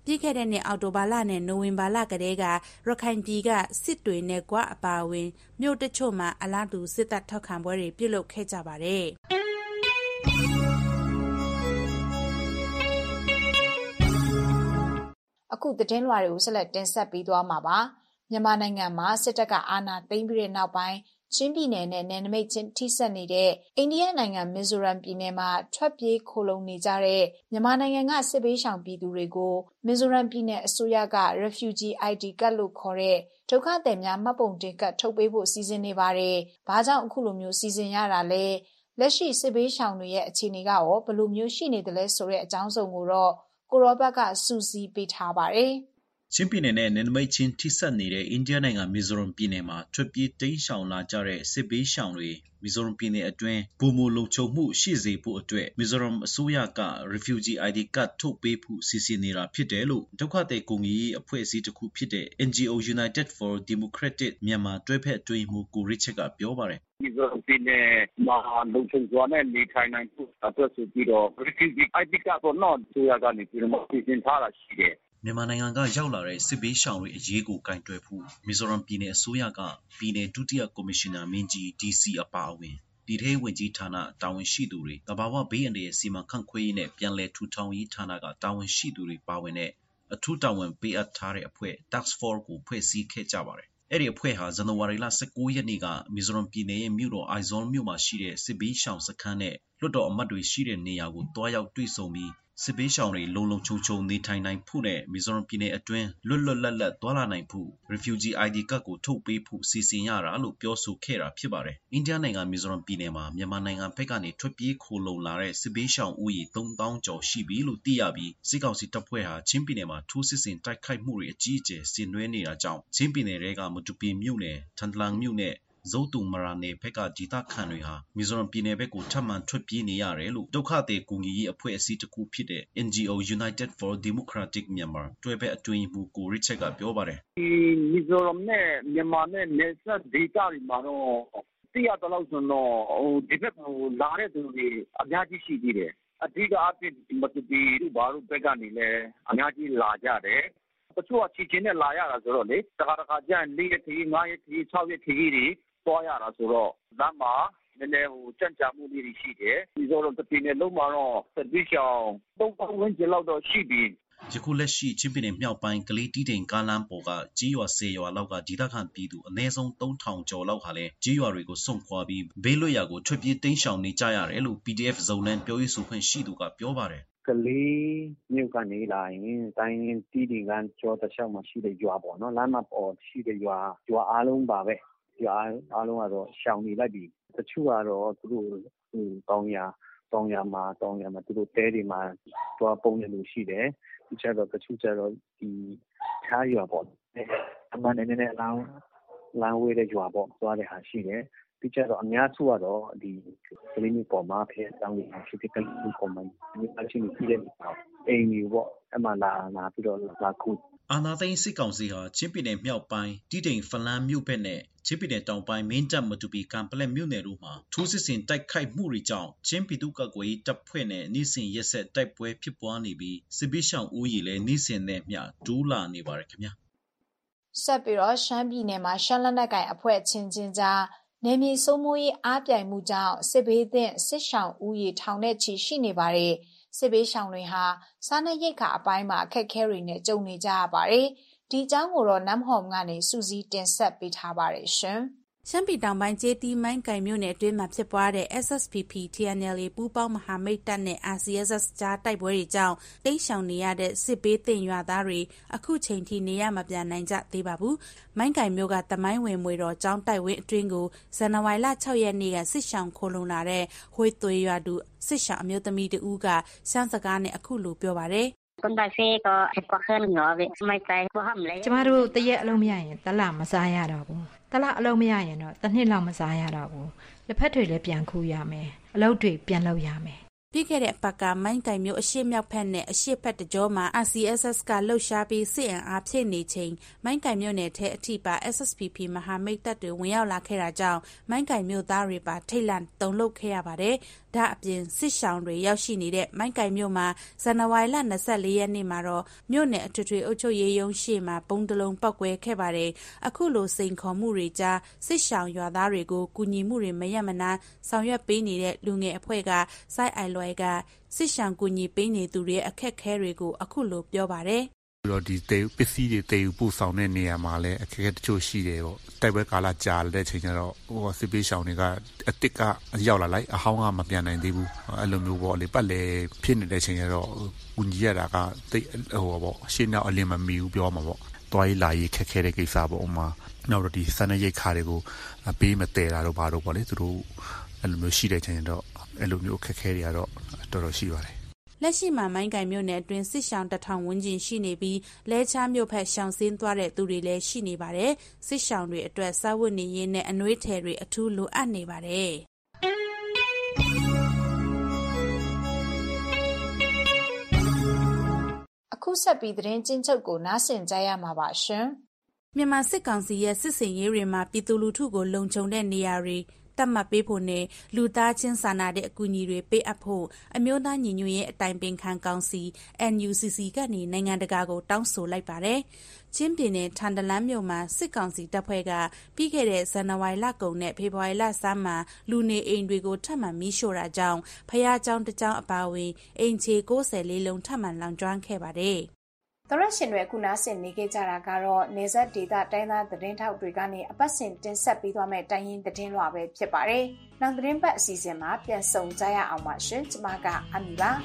ပြီးခဲ့တဲ့နှစ်အောက်တိုဘာလနဲ့နိုဝင်ဘာလကတည်းကရခိုင်ပြည်ကစစ်တွေနဲ့ကွာအပါအဝင်မြို့တချို့မှာအလားတူစစ်တပ်ထောက်ခံပွဲတွေပြုလုပ်ခဲ့ကြပါတယ်အခုသတင်းလွှာတွေကိုဆက်လက်တင်ဆက်ပေးသွားမှာပါမြန်မာနိုင်ငံမှာစစ်တပ်ကအာဏာသိမ်းပြီးတဲ့နောက်ပိုင်းချင်းပြည်နယ်နဲ့နယ်နိမိတ်ချင်းထိစပ်နေတဲ့အိန္ဒိယနိုင်ငံမီဇိုရမ်ပြည်နယ်မှာထွက်ပြေးခိုလုံနေကြတဲ့မြန်မာနိုင်ငံကစစ်ဘေးရှောင်ပြည်သူတွေကိုမီဇိုရမ်ပြည်နယ်အစိုးရက Refugee အိုင် ဒီ ကတ်လို့ခေါ်တဲ့ဒုက္ခသည်များမှတ်ပုံတင်ကတ်ထုတ်ပေးဖို့စီစဉ်နေပါတယ်။ဘာကြောင့်အခုလိုမျိုးစီစဉ်ရတာလဲ။လက်ရှိစစ်ဘေးရှောင်တွေရဲ့အခြေအနေကရောဘယ်လိုမျိုးရှိနေတယ်လဲဆိုတဲ့အကြောင်းစုံကိုတော့ကိုရောဘတ်ကစူးစီးပေးထားပါတယ်။ချင်းပြည်နယ်နဲ့နယ်နိမိတ်ချင်းထိစပ်နေတဲ့အိန္ဒိယနိုင်ငံမီဇိုရမ်ပြည်နယ်မှာထွက်ပြေးတိမ်းရှောင်လာကြတဲ့စစ်ဘေးရှောင်တွေမီဇိုရမ်ပြည်နယ်အတွင်းပုံမလုံခြုံမှုရှိစေဖို့အတွက်မီဇိုရမ်အစိုးရက Refugee အိုင် ဒီ ကတ်ထုတ်ပေးဖို့စီစဉ်နေတာဖြစ်တယ်လို့ဒုက္ခသည်ကူညီရေးအဖွဲ့အစည်းတစ်ခုဖြစ်တဲ့ အန် ဂျီ အို United for Democratic Myanmar တွဲဖက်အတွင်းမှူးကိုရစ်ချက်ကပြောပါတယ်မီဇိုရမ်ပြည်နယ်မှာလုံခြုံစွာနဲ့နေထိုင်နိုင်ဖို့အတွက်ဆိုပြီးတော့ Refugee အိုင် ဒီ ကတ်တော့တော့ဆိုရကနေပြီးတော့စီစဉ်ထားတာရှိတယ်မြန်မာနိုင်ငံကရောက်လာတဲ့စစ်ဘေးရှောင်တွေအရေးကိုကင်တွယ်ဖို့မီဇိုရမ်ပြည်နယ်အစိုးရကပြည်နယ်ဒုတိယကော်မရှင်နာမင်းကြီး ဒီ စီ အပါအဝင်ပြည်ထောင်ဝင်ကြီးဌာနတာဝန်ရှိသူတွေတဘာဝဘေးအန္တရာယ်စီမံခန့်ခွဲရေးနဲ့ပြန်လည်ထူထောင်ရေးဌာနကတာဝန်ရှိသူတွေပါဝင်တဲ့အထူးတာဝန်ပေးအပ်ထားတဲ့အဖွဲ့ Task Force ကိုဖွဲ့စည်းခဲ့ကြပါတယ်အဲ့ဒီအဖွဲ့ဟာဇန်နဝါရီလ၁၉ရက်နေ့ကမီဇိုရမ်ပြည်နယ်ရဲ့မြို့တော်အိုင်ဇောလ်မြို့မှာရှိတဲ့စစ်ဘေးရှောင်စခန်းနဲ့လွှတ်တော်အမတ်တွေရှိတဲ့နေရာကိုတွားရောက်တွေ့ဆုံပြီးစစ်ဘေးရှောင်တွေလုံလုံခြုံခြုံနေထိုင်နိုင်ဖို့နဲ့မီဇိုရမ်ပြည်နယ်အတွင်းလွတ်လွတ်လပ်လပ်သွားလာနိုင်ဖို့ Refugee အိုင် ဒီ ကတ်ကိုထုတ်ပေးဖို့စီစဉ်ရတာလို့ပြောဆိုခဲ့တာဖြစ်ပါတယ်။အိန္ဒိယနိုင်ငံမီဇိုရမ်ပြည်နယ်မှာမြန်မာနိုင်ငံဘက်ကနေထွက်ပြေးခိုလုံလာတဲ့စစ်ဘေးရှောင်ဦးရေသုံးသောင်းကျော်ရှိပြီလို့သိရပြီးစစ်ကောင်စီတပ်ဖွဲ့ဟာချင်းပြည်နယ်မှာထိုးစစ်ဆင်တိုက်ခိုက်မှုတွေအကြီးအကျယ်ဆင်နွှဲနေတာကြောင့်ချင်းပြည်နယ်ကမတူပီမြို့နယ်ထန်တလန်မြို့နယ်ဇုတ်တုံမရာနယ်ဘက်ကဒေသခံတွေဟာမီဇိုရမ်ပြည်နယ်ဘက်ကိုထပ်မံထွက်ပြေးနေရတယ်လို့ဒုက္ခသည်ကူညီရေးအဖွဲ့အစည်းတစ်ခုဖြစ်တဲ့ အန် ဂျီ အို United for Democratic Myanmar တွဲဘက်အတွင်းမှူးကိုရစ်ချက်ကပြောပါတယ်ဒီမီဇိုရမ်နဲ့မြန်မာနဲ့နယ်စပ်ဒေသတွေမှာတော့သိရတဲ့လောက်ဆိုတော့ဟိုဒီဘက်ကိုလာတဲ့သူတွေအများကြီးရှိသေးတယ်အဓိကအဖြစ်မတူပီတို့ဘာလို့ဘက်ကနေလဲအများကြီးလာကြတယ်တချို့အချင်းချင်းနဲ့လာရတာဆိုတော့လေတခါတခါကျရင်၄ရက်ခရီး၅ရက်ခရီး၆ရက်ခရီးတွေသွားရတာဆိုတော့လမ်းမှာနည်းနည်းဟိုကြံ့ကြာမှုလေးတွေရှိတယ်ဒီဆိုတော့တပင်းနဲ့လုံးမှာတော့စစ်ဘေးရှောင်သုံးပေါင်းဝန်းကျင်လောက်တော့ရှိပြီယခုလက်ရှိချင်းပြည်နယ်မြောက်ပိုင်းကလေးတီးတိန်ကားလမ်းပေါ်ကကြီးရွာဆယ်ရွာလောက်ကဒေသခံပြည်သူအနည်းဆုံးသုံးထောင်ကျော်လောက်ဟာလည်းကြီးရွာတွေကိုစွန့်ခွာပြီးဘေးလွတ်ရာကိုထွက်ပြေးတိမ်းရှောင်နေကြရတယ်လို့ ပီ ဒီ အက်ဖ် ဇုံလန်ပြောရေးဆိုခွင့်ရှိသူကပြောပါတယ်ကလေးမြို့ကနေလာရင်တိုင်းတီးတိန်ကကျော်တစ်လျှောက်မှာရှိတဲ့ရွာပေါ့နော်လမ်းမပေါ်ရှိတဲ့ရွာရွာအားလုံးပါပဲရွာအားလုံးကတော့ရှောင်နေလိုက်ပြီတချို့ကတော့သူတို့ဟိုတောင်ရတောင်ရမှာတောင်ရမှာသူတို့တဲတွေမှာတွားပုံနေလို့ရှိတယ်ဒီချက်တော့တချို့ကျတော့ဒီခြားရွာပေါ့အမှန်နဲ့နဲ့လောင်းလောင်းဝေးတဲ့ရွာပေါ့သွားတဲ့ဟာရှိတယ်ဒီချက်တော့အများစုကတော့ဒီကလေးမျိုးပေါ်မှာဖြစ်တောင်းနေဖြစ်တဲ့ကလေးမျိုးပေါ်မှာဒီအချင်းကြီးတဲ့အိမ်ကြီးပေါ့အမှလာလာပြီးတော့လာခုအာနာသိန်းစစ်ကောင်စီဟာချင်းပြည်နယ်မြောက်ပိုင်းတီတိန်ဖလန်မြို့ဘက်နဲ့ချင်းပြည်နယ်တောင်ပိုင်းမင်းတပ်မတူပီကံပလက်မြို့နယ်တို့မှာထိုးစစ်ဆင်တိုက်ခိုက်မှုတွေကြောင့်ချင်းပြည်သူ့ကာကွယ်ရေးတပ်ဖွဲ့နဲ့နှိစင်ရက်ဆက်တိုက်ပွဲဖြစ်ပွားနေပြီးစစ်ပေးရှောင်ဦးရေလည်းနှိစင်နဲ့မျှဒူးလာနေပါတယ်ခင်ဗျာဆက်ပြီးတော့ရှမ်းပြည်နယ်မှာရှမ်းလက်နက်ကိုင်အဖွဲ့ချင်းချင်းကြားနေမြေစိုးမိုးရေးအားပြိုင်မှုကြောင့်စစ်ဘေးသင့်စစ်ရှောင်ဦးရေထောင်နဲ့ချီရှိနေပါတယ်စစ်ဘေးရှောင်တွေဟာစားနပ်ရိက္ခာအပိုင်းမှာအခက်အခဲတွေနဲ့ကြုံနေကြရပါတယ်။ဒီအကြောင်းကိုတော့နမ်ဟော်ကနေစူးစီးတင်ဆက်ပေးထားပါတယ်ရှင်။ရှမ်းပြည်တောင်ပိုင်းကျေးတီးမိုင်းကိုင်မြို့နယ်အတွင်းမှာဖြစ်ပွားတဲ့ အက်စ် အက်စ် ပီ ပီ တီ အန် အယ်လ် အေ ပူးပေါင်းမဟာမိတ်တပ်နဲ့ အာ စီ အက်စ် အက်စ် ကြားတိုက်ပွဲတွေကြောင့်တိမ်းရှောင်နေရတဲ့စစ်ဘေးသင့်ရွာသားတွေအခုချိန်ထိနေရမပြန်နိုင်ကြသေးပါဘူး။မိုင်းကိုင်မြို့ကတမိုင်းဝင်မွေတော်ကျောင်းတိုက်ဝင်းအတွင်းကိုဇန်နဝါရီလ၆ရက်နေ့ကစစ်ရှောင်ခိုလုံလာတဲ့ဝှေသွေးရွာသူစစ်ရှောင်အမျိုးသမီးတဦးကရှမ်းစကားနဲ့အခုလိုပြောပါတယ်ကျမတို့တရက်အလုံးမရရင်တလမစားရတော့ဘူးတလအလုံးမရရင်တော့တစ်နှစ်လောက်မစားရတော့ဘူးလက်ဖက်တွေလည်းပြန်ခူးရမယ်အလုပ်တွေပြန်လုပ်ရမယ်ပြီးခဲ့တဲ့အပတ်ကမိုင်းကင်မျိုးအရှိမြောက်ဖက်နဲ့အရှိဖက်တကြောမှာ R C S S ကလှုပ်ရှားပြီးစစ်အင်အားဖြည့်နေချိန်မိုင်းကင်မျိုးနယ်ထဲအထိပါ S S P P မဟာမိတ်တပ်တွေဝင်ရောက်လာခဲ့တာကြောင့်မိုင်းကင်မျိုးသားတွေပါထိတ်လန့်တုန်လှုပ်ခဲ့ရပါတယ်။ဒါအပြင်စစ်ရှောင်းတွေရောက်ရှိနေတဲ့မိုင်းကင်မျိုးမှာဇန်နဝါရီလ၂၄ရက်နေ့မှာတော့မြို့နယ်အထွေထွေအုပ်ချုပ်ရေးရုံးရှေ့မှာပုံတလုံးပောက်ကွဲခဲ့ပါတယ်။အခုလိုစိန်ခေါ်မှုတွေကြားစစ်ရှောင်းရွာသားတွေကိုကူညီမှုတွေမရမနာဆောင်ရွက်ပေးနေတဲ့လူငယ်အဖွဲ့ကစိုက်အိုင်လွယ်ကစစ်ရှောင်းကူညီပေးနေသူတွေအခက်ခဲတွေကိုအခုလိုပြောပါတယ်ပြီးတော့ဒီတေပစ္စည်းတွေတေပို့ဆောင်တဲ့နေရာမှာလည်းအခက်အခဲတချို့ရှိတယ်ပေါ့တိုက်ပွဲကာလကြာတဲ့အချိန်ကျတော့ဟိုစစ်ပေးရှောင်းတွေကအစ်စ်ကရောက်လာလိုက်အဟောင်းကမပြန်နိုင်သေးဘူးအဲ့လိုမျိုးပေါ့လေပတ်လေဖြစ်နေတဲ့အချိန်ကျတော့ကူညီရတာကတိတ်ဟိုပေါ့ရှင်းတော့အလင်းမမီဘူးပြောမှာပေါ့တွားရေးလာရေးခက်ခဲတဲ့ကိစ္စပေါ့ဥမာနောက်တော့ဒီစနစ်ရိတ်ခါတွေကိုပေးမတည်တာတော့ဘာလို့ပေါ့လေသူတို့အဲ့လိုမျိုးရှိတဲ့အချိန်ကျတော့အဲ့လိုမျိုးခက်ခဲတွေကတော့တော်တော်ရှိပါတယ်လက်ရှိမှာမိုင်းကင်မြို့နယ်အတွင်းစစ်ရှောင်းတထောင်ဝန်းကျင်ရှိနေပြီးလဲချားမြို့ဖက်ရှောင်းစင်းသွားတဲ့သူတွေလည်းရှိနေပါတယ်စစ်ရှောင်းတွေအတွက်စားဝတ်နေရေးနဲ့အနှွေးထည်တွေအထူးလိုအပ်နေပါတယ်အခုဆက်ပြီးသတင်းချင်းချုပ်ကိုနားဆင်ကြရမှာပါရှင်မြန်မာစစ်ကောင်စီရဲ့စစ်စင်ရေးတွေမှာပြည်သူလူထုကိုလုံခြုံတဲ့နေရာတွေတတ်မှတ်ပေးဖို့နဲ့လူသားချင်းစာနာတဲ့အကူအညီတွေပေးအပ်ဖို့အမျိုးသားညီညွတ်ရေးအတိုင်ပင်ခံကောင်စီ N U C C ကနေနိုင်ငံတကာကိုတောင်းဆိုလိုက်ပါတယ်။ချင်းပြည်နယ်ထန်တလန်းမြို့မှာစစ်ကောင်စီတပ်ဖွဲ့ကပြီးခဲ့တဲ့ဇန်နဝါရီလကုန်နဲ့ဖေဖော်ဝါရီလဆန်းမှာလူနေအိမ်တွေကိုထပ်မံမီးရှို့တာကြောင့်ဖျားเจ้าတစ်เจ้าအပါအဝင်အိမ်ခြေ၉၄လုံးထပ်မံလောင်ကျွမ်းခဲ့ပါတယ်။သရရှင်တွေအခုနားဆင်နေကြကြတာကတော့နေဆက်ဒေတာတိုင်းသားသတင်းထောက်တွေကနေအပတ်စဉ်တင်ဆက်ပေးသွားမဲ့တိုင်းရင်းသတင်းလွှာပဲဖြစ်ပါတယ်။နောက်သတင်းပတ်အစီအစဉ်မှာပြန်ဆုံကြရအောင်ပါရှင်။ကျွန်မကအမီပါ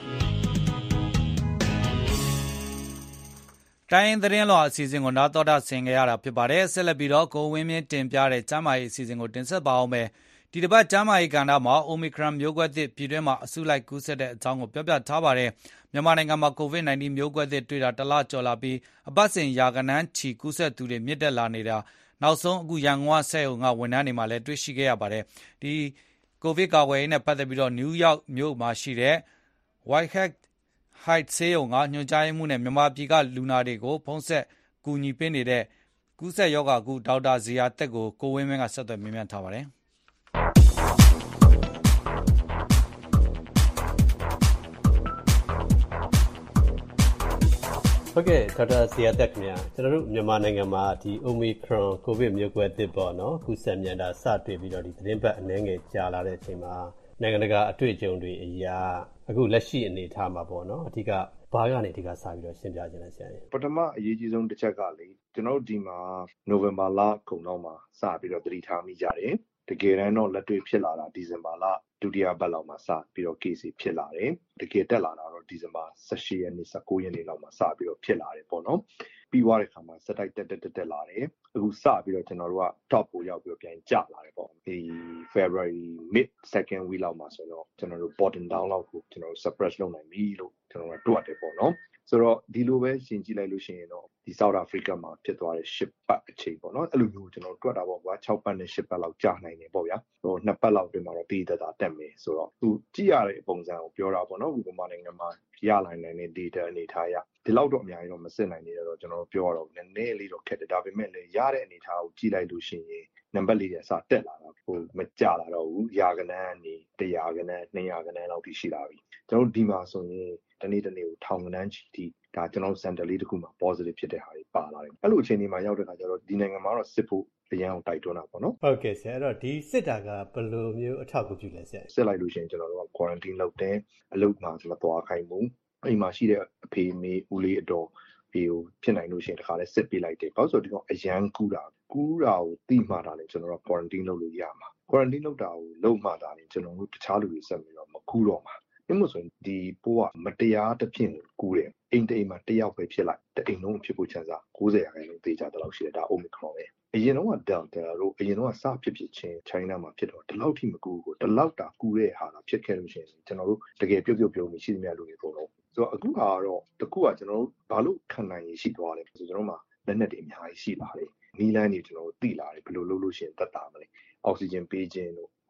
။တိုင်းရင်းသတင်းလွှာအစီအစဉ်ကိုနားတော်တာဆင်ကြရတာဖြစ်ပါတယ်။ဆက်လက်ပြီးတော့ကိုဝင်းမြင့်တင်ပြတဲ့ကျမ်းမာရေးအစီအစဉ်ကိုတင်ဆက်ပါအောင်မယ်။ဒီတစ်ပတ်ကျမ်းမာရေးကဏ္ဍမှာ Omicron မျိုးကွဲသစ်ပြည်တွင်းမှာအစုလိုက်ကူးစက်တဲ့အကြောင်းကိုပြောပြထားပါတယ်။မြန်မာနိုင်ငံမှာ ကိုဗစ်-19 မျိုးကွဲသစ်တွေ့တာတစ်လကျော်လာပြီးအပတ်စဉ်ရာဂဏန်းချီကူးစက်သူတွေမြင့်တက်လာနေတာနောက်ဆုံးအခုရန်ကုန်ကစက်ရုံကဝန်ထမ်းတွေမှာလည်းတွေ့ရှိခဲ့ရပါတယ်။ဒီကိုဗစ်ကာကွယ်ရေးနဲ့ပတ်သက်ပြီးတော့နယူးယောက်မြို့မှာရှိတဲ့ Whitehead Heights ဆေးရုံကညွှန်ကြားရေးမှူးနဲ့မြန်မာပြည်ကလူနာတွေကိုဖုန်းဆက်ကူညီပေးနေတဲ့ကူးစက်ရောဂါကုဒေါက်တာဇေယျာသက်ကိုကိုဝင်းမင်းကဆက်သွယ်မေးမြန်းထားပါတယ်။ဟုတ်ကဲ့ဒေါက်တာဇေယျာသက်ခင်ဗျာကျွန်တော်တို့မြန်မာနိုင်ငံမှာဒီ Omicron ကိုဗစ်မျိုးကွဲသစ်ပေါ့နော်ကူးစက်မြန်တာစတွေ့ပြီးတော့ဒီသတင်းပတ်အနည်းငယ်ကြာလာတဲ့အချိန်မှာနိုင်ငံတကာအတွေ့အကြုံတွေအရာအခုလက်ရှိအနေအထားမှာပေါ့နော်အဓိကဘာကနေအဓိကစပြီးတော့ရှင်းပြခြင်းလဲဆရာကြီးပထမအရေးကြီးဆုံးတစ်ချက်ကလေကျွန်တော်တို့ဒီမှာနိုဝင်ဘာလကုန်တော့မှာစပြီးတော့သတိထားမိကြတယ်တကယ်တမ်းတော့လက်တွေ့ဖြစ်လာတာဒီဇင်ဘာလဒုတိယပတ်လောက်မှာစပြီးတော့ case ဖြစ်လာတယ်တကယ်တက်လာတာတော့ဒီဇင်ဘာ၁၈ရက်နေ့၁၉ရက်နေ့လောက်မှာစပြီးတော့ဖြစ်လာတယ်ပေါ့နော်ပြီးသွားတဲ့ခါမှာစက်တိုက်တက်တက်တက်တက်လာတယ်အခုစပြီးတော့ကျွန်တော်တို့က top ကိုရောက်ပြီးတော့ပြန်ကျလာတယ်ပေါ့ဒီ February mid second week လောက်မှာဆိုတော့ကျွန်တော်တို့ bottom down လောက်ကိုကျွန်တော်တို့ suppress လုပ်နိုင်ပြီလို့ကျွန်တော်တို့တွက်တယ်ပေါ့နော်ဆိုတော့ဒီလိုပဲရှင်းကြည့်လိုက်လို့ရှိရင်တော့ဒီ South Africa မှာဖြစ်သွားတဲ့၈ပတ်အချိန်ပေါ့နော်အဲ့လိုမျိုးကျွန်တော်တွက်တာပေါ့ကွာ၆ပတ်နဲ့၈ပတ်လောက်ကြာနိုင်တယ်ပေါ့ဗျာဟိုနှစ်ပတ်လောက်တွင်မှာတော့တည်တတာတက်မယ်ဆိုတော့သူကြည့်ရတဲ့ပုံစံကိုပြောတာပေါ့နော်ဥပမာနိုင်ငံမှာရလာနိုင်တဲ့ data အနေထားရဒီလောက်တော့အများကြီးတော့မစစ်နိုင်သေးတော့ကျွန်တော်ပြောတော့နည်းနည်းလေးတော့ခက်တယ်ဒါပေမဲ့လည်းရတဲ့အနေထားကိုကြည့်လိုက်လို့ရှိရင်နံပါတ်လေးတွေစတက်လာတော့ဟိုမကြလာတော့ဘူးရာကနန်းနေတရာကနန်းနှစ်ရာကနန်းလောက်ထိရှိလာပြီကျွန်တော်ဒီမှာဆိုရင်တနေ့တနေ့ကိုထောင်ကနန်းချီထိဒါကျွန်တော် center လေးတစ်ခုမှာ positive ဖြစ်တဲ့ဟာတွေပါလာတယ်အဲ့လိုအခြေအနေမှာရောက်တဲ့အခါကျတော့ဒီနိုင်ငံမှာတော့စစ်ဖို့အရန်အောင်တိုက်တွန်းတာပေါ့နော်ဟုတ်ကဲ့ဆရာအဲ့တော့ဒီစစ်တာကဘယ်လိုမျိုးအထောက်အကူပြုလဲဆရာစစ်လိုက်လို့ရှိရင်ကျွန်တော်တို့က quarantine လုပ်တယ်အလုပ်မှာမသွားခိုင်းဘူးအိမ်မှာရှိတဲ့အဖေမေဦးလေးအတော်ဒီကိုဖြစ်နိုင်လို့ရှိရင်တခါလဲစစ်ပေးလိုက်တယ်ဘာလို့ဆိုတော့ဒီကောင်အရန်ကူးတာကူးတာကိုတိမှတာလေကျွန်တော်တို့ quarantine လုပ်လို့ရမှာ quarantine လုပ်တာကိုလုပ်မှတာလေကျွန်တော်တို့တခြားလူတွေဆက်ပြီးတော့မကူးတော့မှာအဲ့မို့ဆိုရင်ဒီပိုးကမတရားတစ်ဖြစ်ကူးတယ်အိမ်တိမ်မှာတယောက်ပဲဖြစ်လိုက်တအိမ်လုံးဖြစ်ဖို့ချန်စာ၉၀ရာခိုင်နှုန်းသေချာတလောက်ရှိတယ်ဒါ Omicron ပဲအရင်တော့က Delta တို့အရင်တော့ကစဖြစ်ဖြစ်ချင်း China မှာဖြစ်တော့ဒီလောက်ထိမကူဘူးကိုဒီလောက်တာကူတဲ့ဟာလာဖြစ်ခဲ့လို့ရှိရင်ကျွန်တော်တို့တကယ်ပြုတ်ပြုတ်ပြုံးပြီးရှိသမျှလူတွေပုံတော့ဆိုတော့အခုဟာကတော့တကူကကျွန်တော်တို့ဘာလို့ခံနိုင်ရရှိသွားလဲဆိုကျွန်တော်တို့မှာလက်နက်တွေအများကြီးရှိလာတယ်နီးလန်းတွေကျွန်တော်တို့တိလာတယ်ဘယ်လိုလုပ်လို့ရှိရင်တက်တာမလဲအောက်ဆီဂျင်ပေးခြင်းတို့ဟို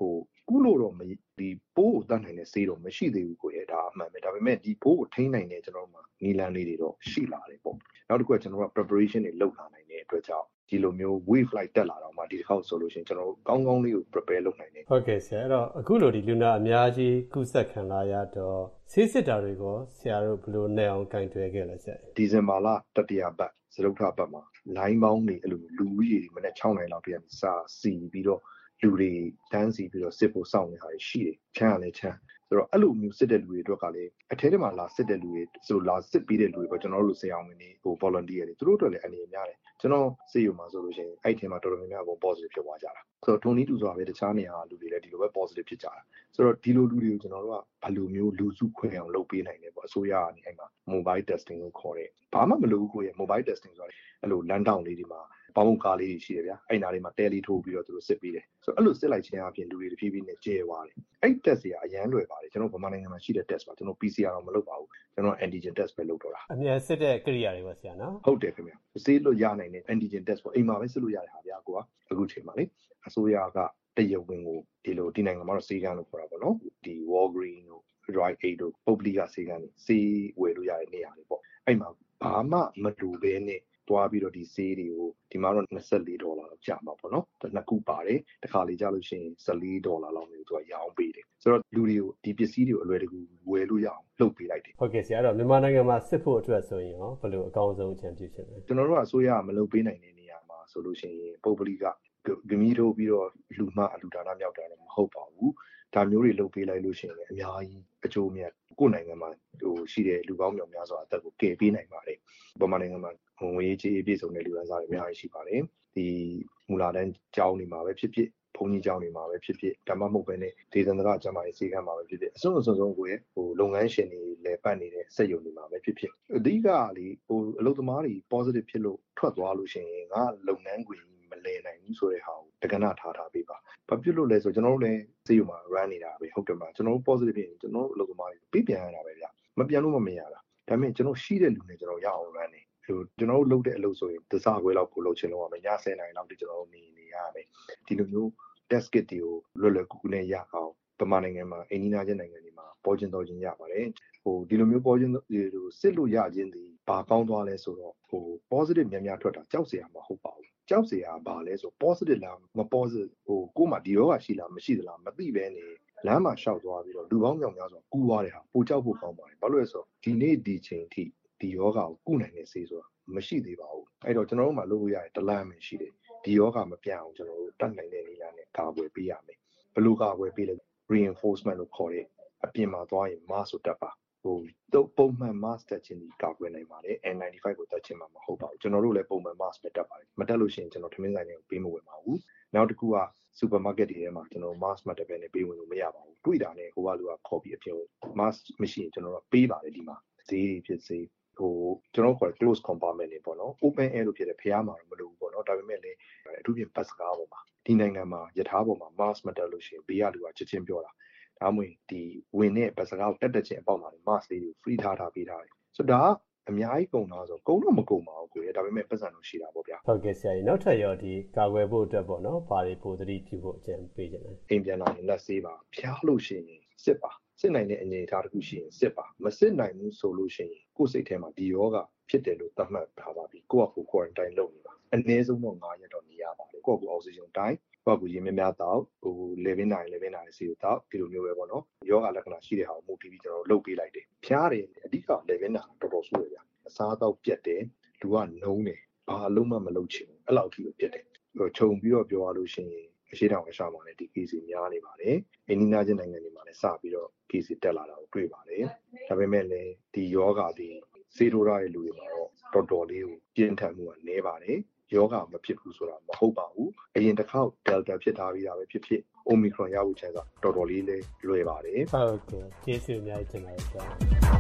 ကုလို့တော့မဒီပိုးကိုတတ်နိုင်တဲ့ဆေးတော့မရှိသေးဘူးကိုရဲ့ဒါအမှန်ပဲဒါပေမဲ့ဒီပိုးကိုထိန်းနိုင်တဲ့ကျွန်တော်တို့မှာနီလန်းလေးတွေတော့ရှိလာတယ်ပေါ့နောက်တစ်ခုကကျွန်တော်တို့က preparation တွေလုပ်လာနိုင်တဲ့အတွက်ကြောင့်ဒီလိုမျိုး wave flight တက်လာတော့မှဒီတစ်ခေါက်ဆိုလို့ရှိရင်ကျွန်တော်တို့ကောင်းကောင်းလေးကို prepare လုပ်နိုင်တယ်ဟုတ်ကဲ့ဆရာအဲ့တော့အခုလိုဒီလူနာအများကြီးကုသခံလာရတော့ဆေးစစ်တာတွေကိုဆရာတို့ဘယ်လိုနဲ့အောင်ကင်တွယ်ခဲ့လဲဆရာဒီဇင်ဘာလတတိယပတ်စရုပ်ထပတ်မှာ line ပေါင်းတွေအဲ့လိုလူဦးရေတွေမနေ့၆နိုင်လောက်ပြန်စာစီပြီးတော့လူတွေတန်းစီပြီးတော့စစ်ဖို့စောင့်နေတာရှိတယ်ချမ်းရလဲချမ်းဆိုတော့အဲ့လိုမျိုးစစ်တဲ့လူတွေအတွက်ကလည်းအထဲထဲမှာလာစစ်တဲ့လူတွေဆိုလာစစ်ပြီးတဲ့လူတွေပေါ့ကျွန်တော်တို့ဆရာဝန်တွေဟို volunteer တွေသူတို့တို့လည်းအနေများတယ်ကျွန်တော်စေယူမှာဆိုလို့ရှိရင်အဲ့ထဲမှာတော်တော်များများကို positive ဖြစ်သွားကြတာဆိုတော့ထုံနီးတူဆိုတာပဲတခြားနေရာလူတွေလည်းဒီလိုပဲ positive ဖြစ်ကြတာဆိုတော့ဒီလိုလူတွေကိုကျွန်တော်တို့ကဘယ်လိုမျိုးလူစုခွဲအောင်လုပ်ပေးနိုင်လဲပေါ့အစိုးရကနေအဲ့မှာ mobile testing ကိုခေါ်တယ်ဘာမှမလုပ်ဘူးကိုရဲ့ mobile testing ဆိုတာအဲ့လိုလမ်းတောင်လေးတွေမှာပေါင်းကားလေးတွေရှိတယ်ဗျာအဲ့နားလေးမှာတဲလေးထိုးပြီးတော့သူတို့စစ်ပေးတယ်ဆိုတော့အဲ့လိုစစ်လိုက်ခြင်းအပြင်လူတွေတဖြည်းဖြည်းနဲ့ကျဲသွားတယ်အဲ့ test တွေကအရန်လွယ်ပါတယ်ကျွန်တော်ဗမာနိုင်ငံမှာရှိတဲ့ test ပါကျွန်တော် P C R တော့မလုပ်ပါဘူးကျွန်တော် antigen test ပဲလုပ်တော့တာအများစစ်တဲ့ကိရိယာတွေပါဆရာနော်ဟုတ်တယ်ခင်ဗျာစစ်လို့ရနိုင်တဲ့ antigen test ပေါ့အိမ်မှာပဲစစ်လို့ရတယ်ဟာဗျာကိုကအခုချိန်မှာလေအစိုးရကတရဝင်ကိုဒီလိုဒီနိုင်ငံမှာတော့စေကန်းလို့ခေါ်တာပေါ့နော်ဒီ Walgreen တို့ Rite Aid တို့ Public ကစေကန်းတွေစေဝယ်လို့ရတဲ့နေရာတွေပေါ့အဲ့မှာဘာမှမတူဘဲနဲ့တွားပြီးတော့ဒီဆေးတွေကိုဒီမှာတော့၂၄ဒေါ်လာလောက်ကျမှာပေါ့နော်နှစ်ခုပါတယ်တစ်ခါလေကြာလို့ရှိရင်၁၄ဒေါ်လာလောက်မျိုးသူကရောင်းပေးတယ်ဆိုတော့လူတွေကိုဒီပစ္စည်းတွေကိုအလွယ်တကူဝယ်လို့ရအောင်လုပ်ပေးလိုက်တယ်ဟုတ်ကဲ့ဆရာအဲ့တော့မြန်မာနိုင်ငံမှာစစ်ဖို့အတွက်ဆိုရင်ရောဘယ်လိုအကောင်းဆုံးအကြံပြုချင်လဲကျွန်တော်တို့ကအစိုးရကမလုပ်ပေးနိုင်တဲ့နေရာမှာဆိုလို့ရှိရင်ပုဂ္ဂလိကဂမီထိုးပြီးတော့လူမှအလူဒါနမြောက်တာလည်းမဟုတ်ပါဘူးဒါမျိုးတွေလုပ်ပေးလိုက်လို့ရှိရင်လည်းအများကြီးအကျိုးမြတ်ကိုယ်နိုင်ငံမှာဟိုရှိတဲ့လူကောင်းမြောက်များစွာအသက်ကိုကယ်ပေးနိုင်ပါတယ်ဗမာနိုင်ငံမှာငွေကြေးပြည့်စုံတဲ့လူသားတွေအများကြီးရှိပါတယ်ဒီမူလာတန်းကျောင်းတွေမှာပဲဖြစ်ဖြစ်ဘုံကြီးကျောင်းတွေမှာပဲဖြစ်ဖြစ်ဓမ္မမဟုတ်ပဲနဲ့ဒေသန္တရကျမ်းမာရေးစေကမ်းမှာပဲဖြစ်ဖြစ်အစွန်းအစွန်းဆုံးကိုဟိုလုပ်ငန်းရှင်တွေလည်းပတ်နေတဲ့စက်ရုံတွေမှာပဲဖြစ်ဖြစ်အဓိကလေဟိုအလုပ်သမားတွေ positive ဖြစ်လို့ထွက်သွားလို့ရှိရင်ငါလုပ်ငန်းခွင်မလဲနိုင်ဘူးဆိုတဲ့ဟာကိုတက္ကနာထားထားပေးပါဘာဖြစ်လို့လဲဆိုကျွန်တော်တို့လည်းစေရုံမှာ run နေတာပဲဟုတ်တယ်မလားကျွန်တော်တို့ positive ဖြစ်ရင်ကျွန်တော်တို့အလုပ်သမားတွေပြပြန်ရတာပဲဗျမပြန်လို့မမရတာဒါပေမဲ့ကျွန်တော်ရှိတဲ့လူတွေကျွန်တော်ရအောင် run နေဟိုကျွန်တော်တို့လုပ်တဲ့အလုပ်ဆိုရင်တစားခွဲလောက်ကိုလုပ်ချင်လို့ရမယ်ညဆယ်နိုင်လောက်တိကျွန်တော်တို့နေနေရမယ်ဒီလိုမျိုး test kit တွေကိုလွယ်လွယ်ကူကူနဲ့ရအောင်ဗမာနိုင်ငံမှာအိန္ဒိယချင်းနိုင်ငံတွေမှာပေါ်ကျင်တော်ချင်းရပါတယ်ဟိုဒီလိုမျိုးပေါ်ကျင်ဟိုစစ်လို့ရခြင်းဒီဘာကောင်းသွားလဲဆိုတော့ဟို positive များများထွက်တာကြောက်စရာမဟုတ်ပါဘူးကြောက်စရာဘာလဲဆို positive လားမ positive ဟိုကိုယ်မှဒီရောဂါရှိလားမရှိသလားမသိဘဲနေလမ်းမှာရှောက်သွားပြီးတော့လူပေါင်းမြောက်များဆိုကူးသွားတဲ့ဟာပိုကြောက်ဖို့ကောင်းပါတယ်ဘာလို့လဲဆိုတော့ဒီနေ့ဒီချိန်ထိဒီယောဂါကိုကုနိုင်တဲ့ဆေးဆိုတာမရှိသေးပါဘူးအဲ့တော့ကျွန်တော်တို့မှလုပ်လို့ရတဲ့တလမ်းပဲရှိတယ်ဒီယောဂါမပြတ်အောင်ကျွန်တော်တို့တတ်နိုင်တဲ့နည်းလမ်းနဲ့ကာကွယ်ပေးရမယ်ဘယ်လိုကာကွယ်ပေးလဲ reinforcement လို့ခေါ်တဲ့အပြင်မှာသွားရင် mask ကိုတက်ပါဟိုတော့ပုံမှန် mask တက်ခြင်းဒီကာကွယ်နိုင်ပါတယ် N ninety-five ကိုတက်ခြင်းမှာမဟုတ်ပါဘူးကျွန်တော်တို့လည်းပုံမှန် mask ပဲတက်ပါတယ်မတက်လို့ရှိရင်ကျွန်တော်ထမင်းဆိုင်တွေကိုပေးမဝင်ပါဘူးနောက်တစ်ခုက supermarket တွေထဲမှာကျွန်တော် mask မတက်ဘဲနဲ့ပေးဝင်လို့မရပါဘူးတွေ့တာနဲ့ဟိုကလူကခေါ်ပြီးအပြင် mask မရှိရင်ကျွန်တော်တို့ပေးပါတယ်ဒီမှာဈေးတွေဖြစ်စေဟိုကျွန်တော်ခေါ် close compartment တွေပေါ့နော် open air လို့ဖြစ်တယ်ဖျားမှာတော့မလို့ဘူးပေါ့နော်ဒါပေမဲ့လည်းအထူးဖြင့်ဘတ်စကားပေါ်မှာဒီနိုင်ငံမှာယထာပေါ်မှာ mask မတက်လို့ရှိရင်ဘေးကလူကချက်ချင်းပြောတာဒါမှမဟုတ်ဒီဝင်တဲ့ဘတ်စကားကိုတက်တက်ချင်းအပေါက်မှာ mask လေးကို free ထားထားပေးထားတယ်ဆိုတော့ဒါအများကြီးကုန်တော့ဆိုကုန်တော့မကုန်ပါဘူးကိုရဒါပေမဲ့ပတ်စံလို့ရှိတာပေါ့ဗျာဟုတ်ကဲ့ဆရာကြီးနောက်ထပ်ရောဒီကာကွယ်ဖို့အတွက်ပေါ့နော်ဘာတွေပိုသတိပြုဖို့အကြံပေးကြတယ်အိမ်ပြန်လာရင်လက်ဆေးပါဖျားလို့ရှိရင်စစ်ပါစစ်နိုင်တဲ့အနေအထားတစ်ခုရှိရင်စစ်ပါမစစ်နိုင်ဘူးဆိုလို့ရှိရင်ကိုယ်စိတ်ထဲမှာဒီယောဂဖြစ်တယ်လို့သတ်မှတ်ထားပါပြီကိုယ့်အကူ quarantine လုပ်နေပါအနည်းဆုံးတော့၅ရက်တော့နေရပါတယ်ကိုယ့်အကူအောက်ဆီဂျင်တိုင်းကိုယ့်အကူရေများများတောက်ဟိုလေဗင်းနိုင်လေဗင်းနိုင်စီကိုတောက်ဒီလိုမျိုးပဲပေါ့နော်ယောဂလက္ခဏာရှိတဲ့ဟာကိုမူတည်ပြီးကျွန်တော်တို့လုပ်ပေးလိုက်တယ်ဖျားတယ်အဓိကလေဗင်းနာတော်တော်ဆိုးရဗျာအစားတော့ပြတ်တယ်လူကနှုံးတယ်ဘာအလုံးမှမလုပ်ချင်ဘူးအဲ့လောက်ထိပဲပြတ်တယ်ဟိုခြုံပြီးတော့ပြောရလို့ရှိရင်အရှိတောင်အရှောင်းမှာလည်းဒီ case များနေပါတယ်အိန္ဒိယချင်းနိုင်ငံတွေမှာလည်းစပြီးတော့ case တက်လာတာကိုတွေ့ပါတယ်ဒါပေမဲ့လည်းဒီယောဂဒီစေရိုးရတဲ့လူတွေမှာတော့တော်တော်လေးကိုပြင်းထန်မှုကနည်းပါတယ်ယောဂမဖြစ်ဘူးဆိုတာမဟုတ်ပါဘူးအရင်တစ်ခေါက် Delta ဖြစ်ထားပြီးတာပဲဖြစ်ဖြစ် Omicron ရဖို့ချင်တာတော်တော်လေးလေးလွယ်ပါတယ်ဟုတ်ကဲ့ကျေးဇူးအများကြီးတင်ပါတယ်ဆရာ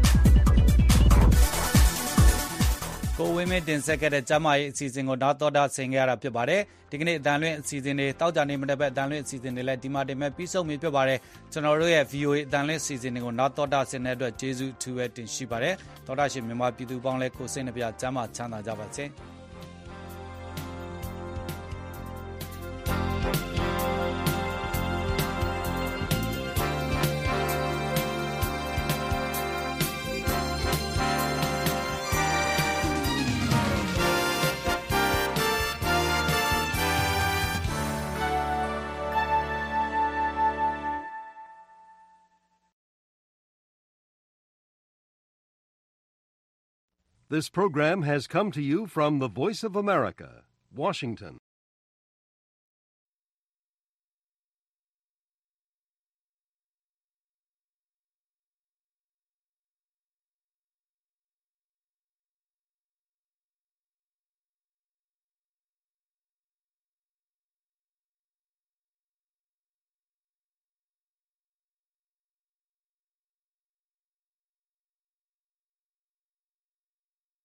ကိုဝင်းမင်းတင်ဆက်ခဲ့တဲ့ကျမကြီးအစီအစဉ်ကိုနောက်တော့တာဆင်ခဲ့ရတာဖြစ်ပါတယ်ဒီကနေ့အတန်လွင့်အစီအစဉ်တွေတောက်ကြနေမတဲ့ဘက်အတန်လွင့်အစီအစဉ်တွေလည်းဒီမှာတင်မဲ့ပြီးဆုံးပြီဖြစ်ပါတယ်ကျွန်တော်တို့ရဲ့ V O A အတန်လွင့်အစီအစဉ်တွေကိုနောက်တော့တာဆင်တဲ့အတွက်ကျေးဇူးအထူးပဲတင်ရှိပါတယ်သောတာရှင်မြန်မာပြည်သူပေါင်းလည်းကိုစိတ်နှပြကျမ်းမာချမ်းသာကြပါစေ This program has come to you from the Voice of America, Washington.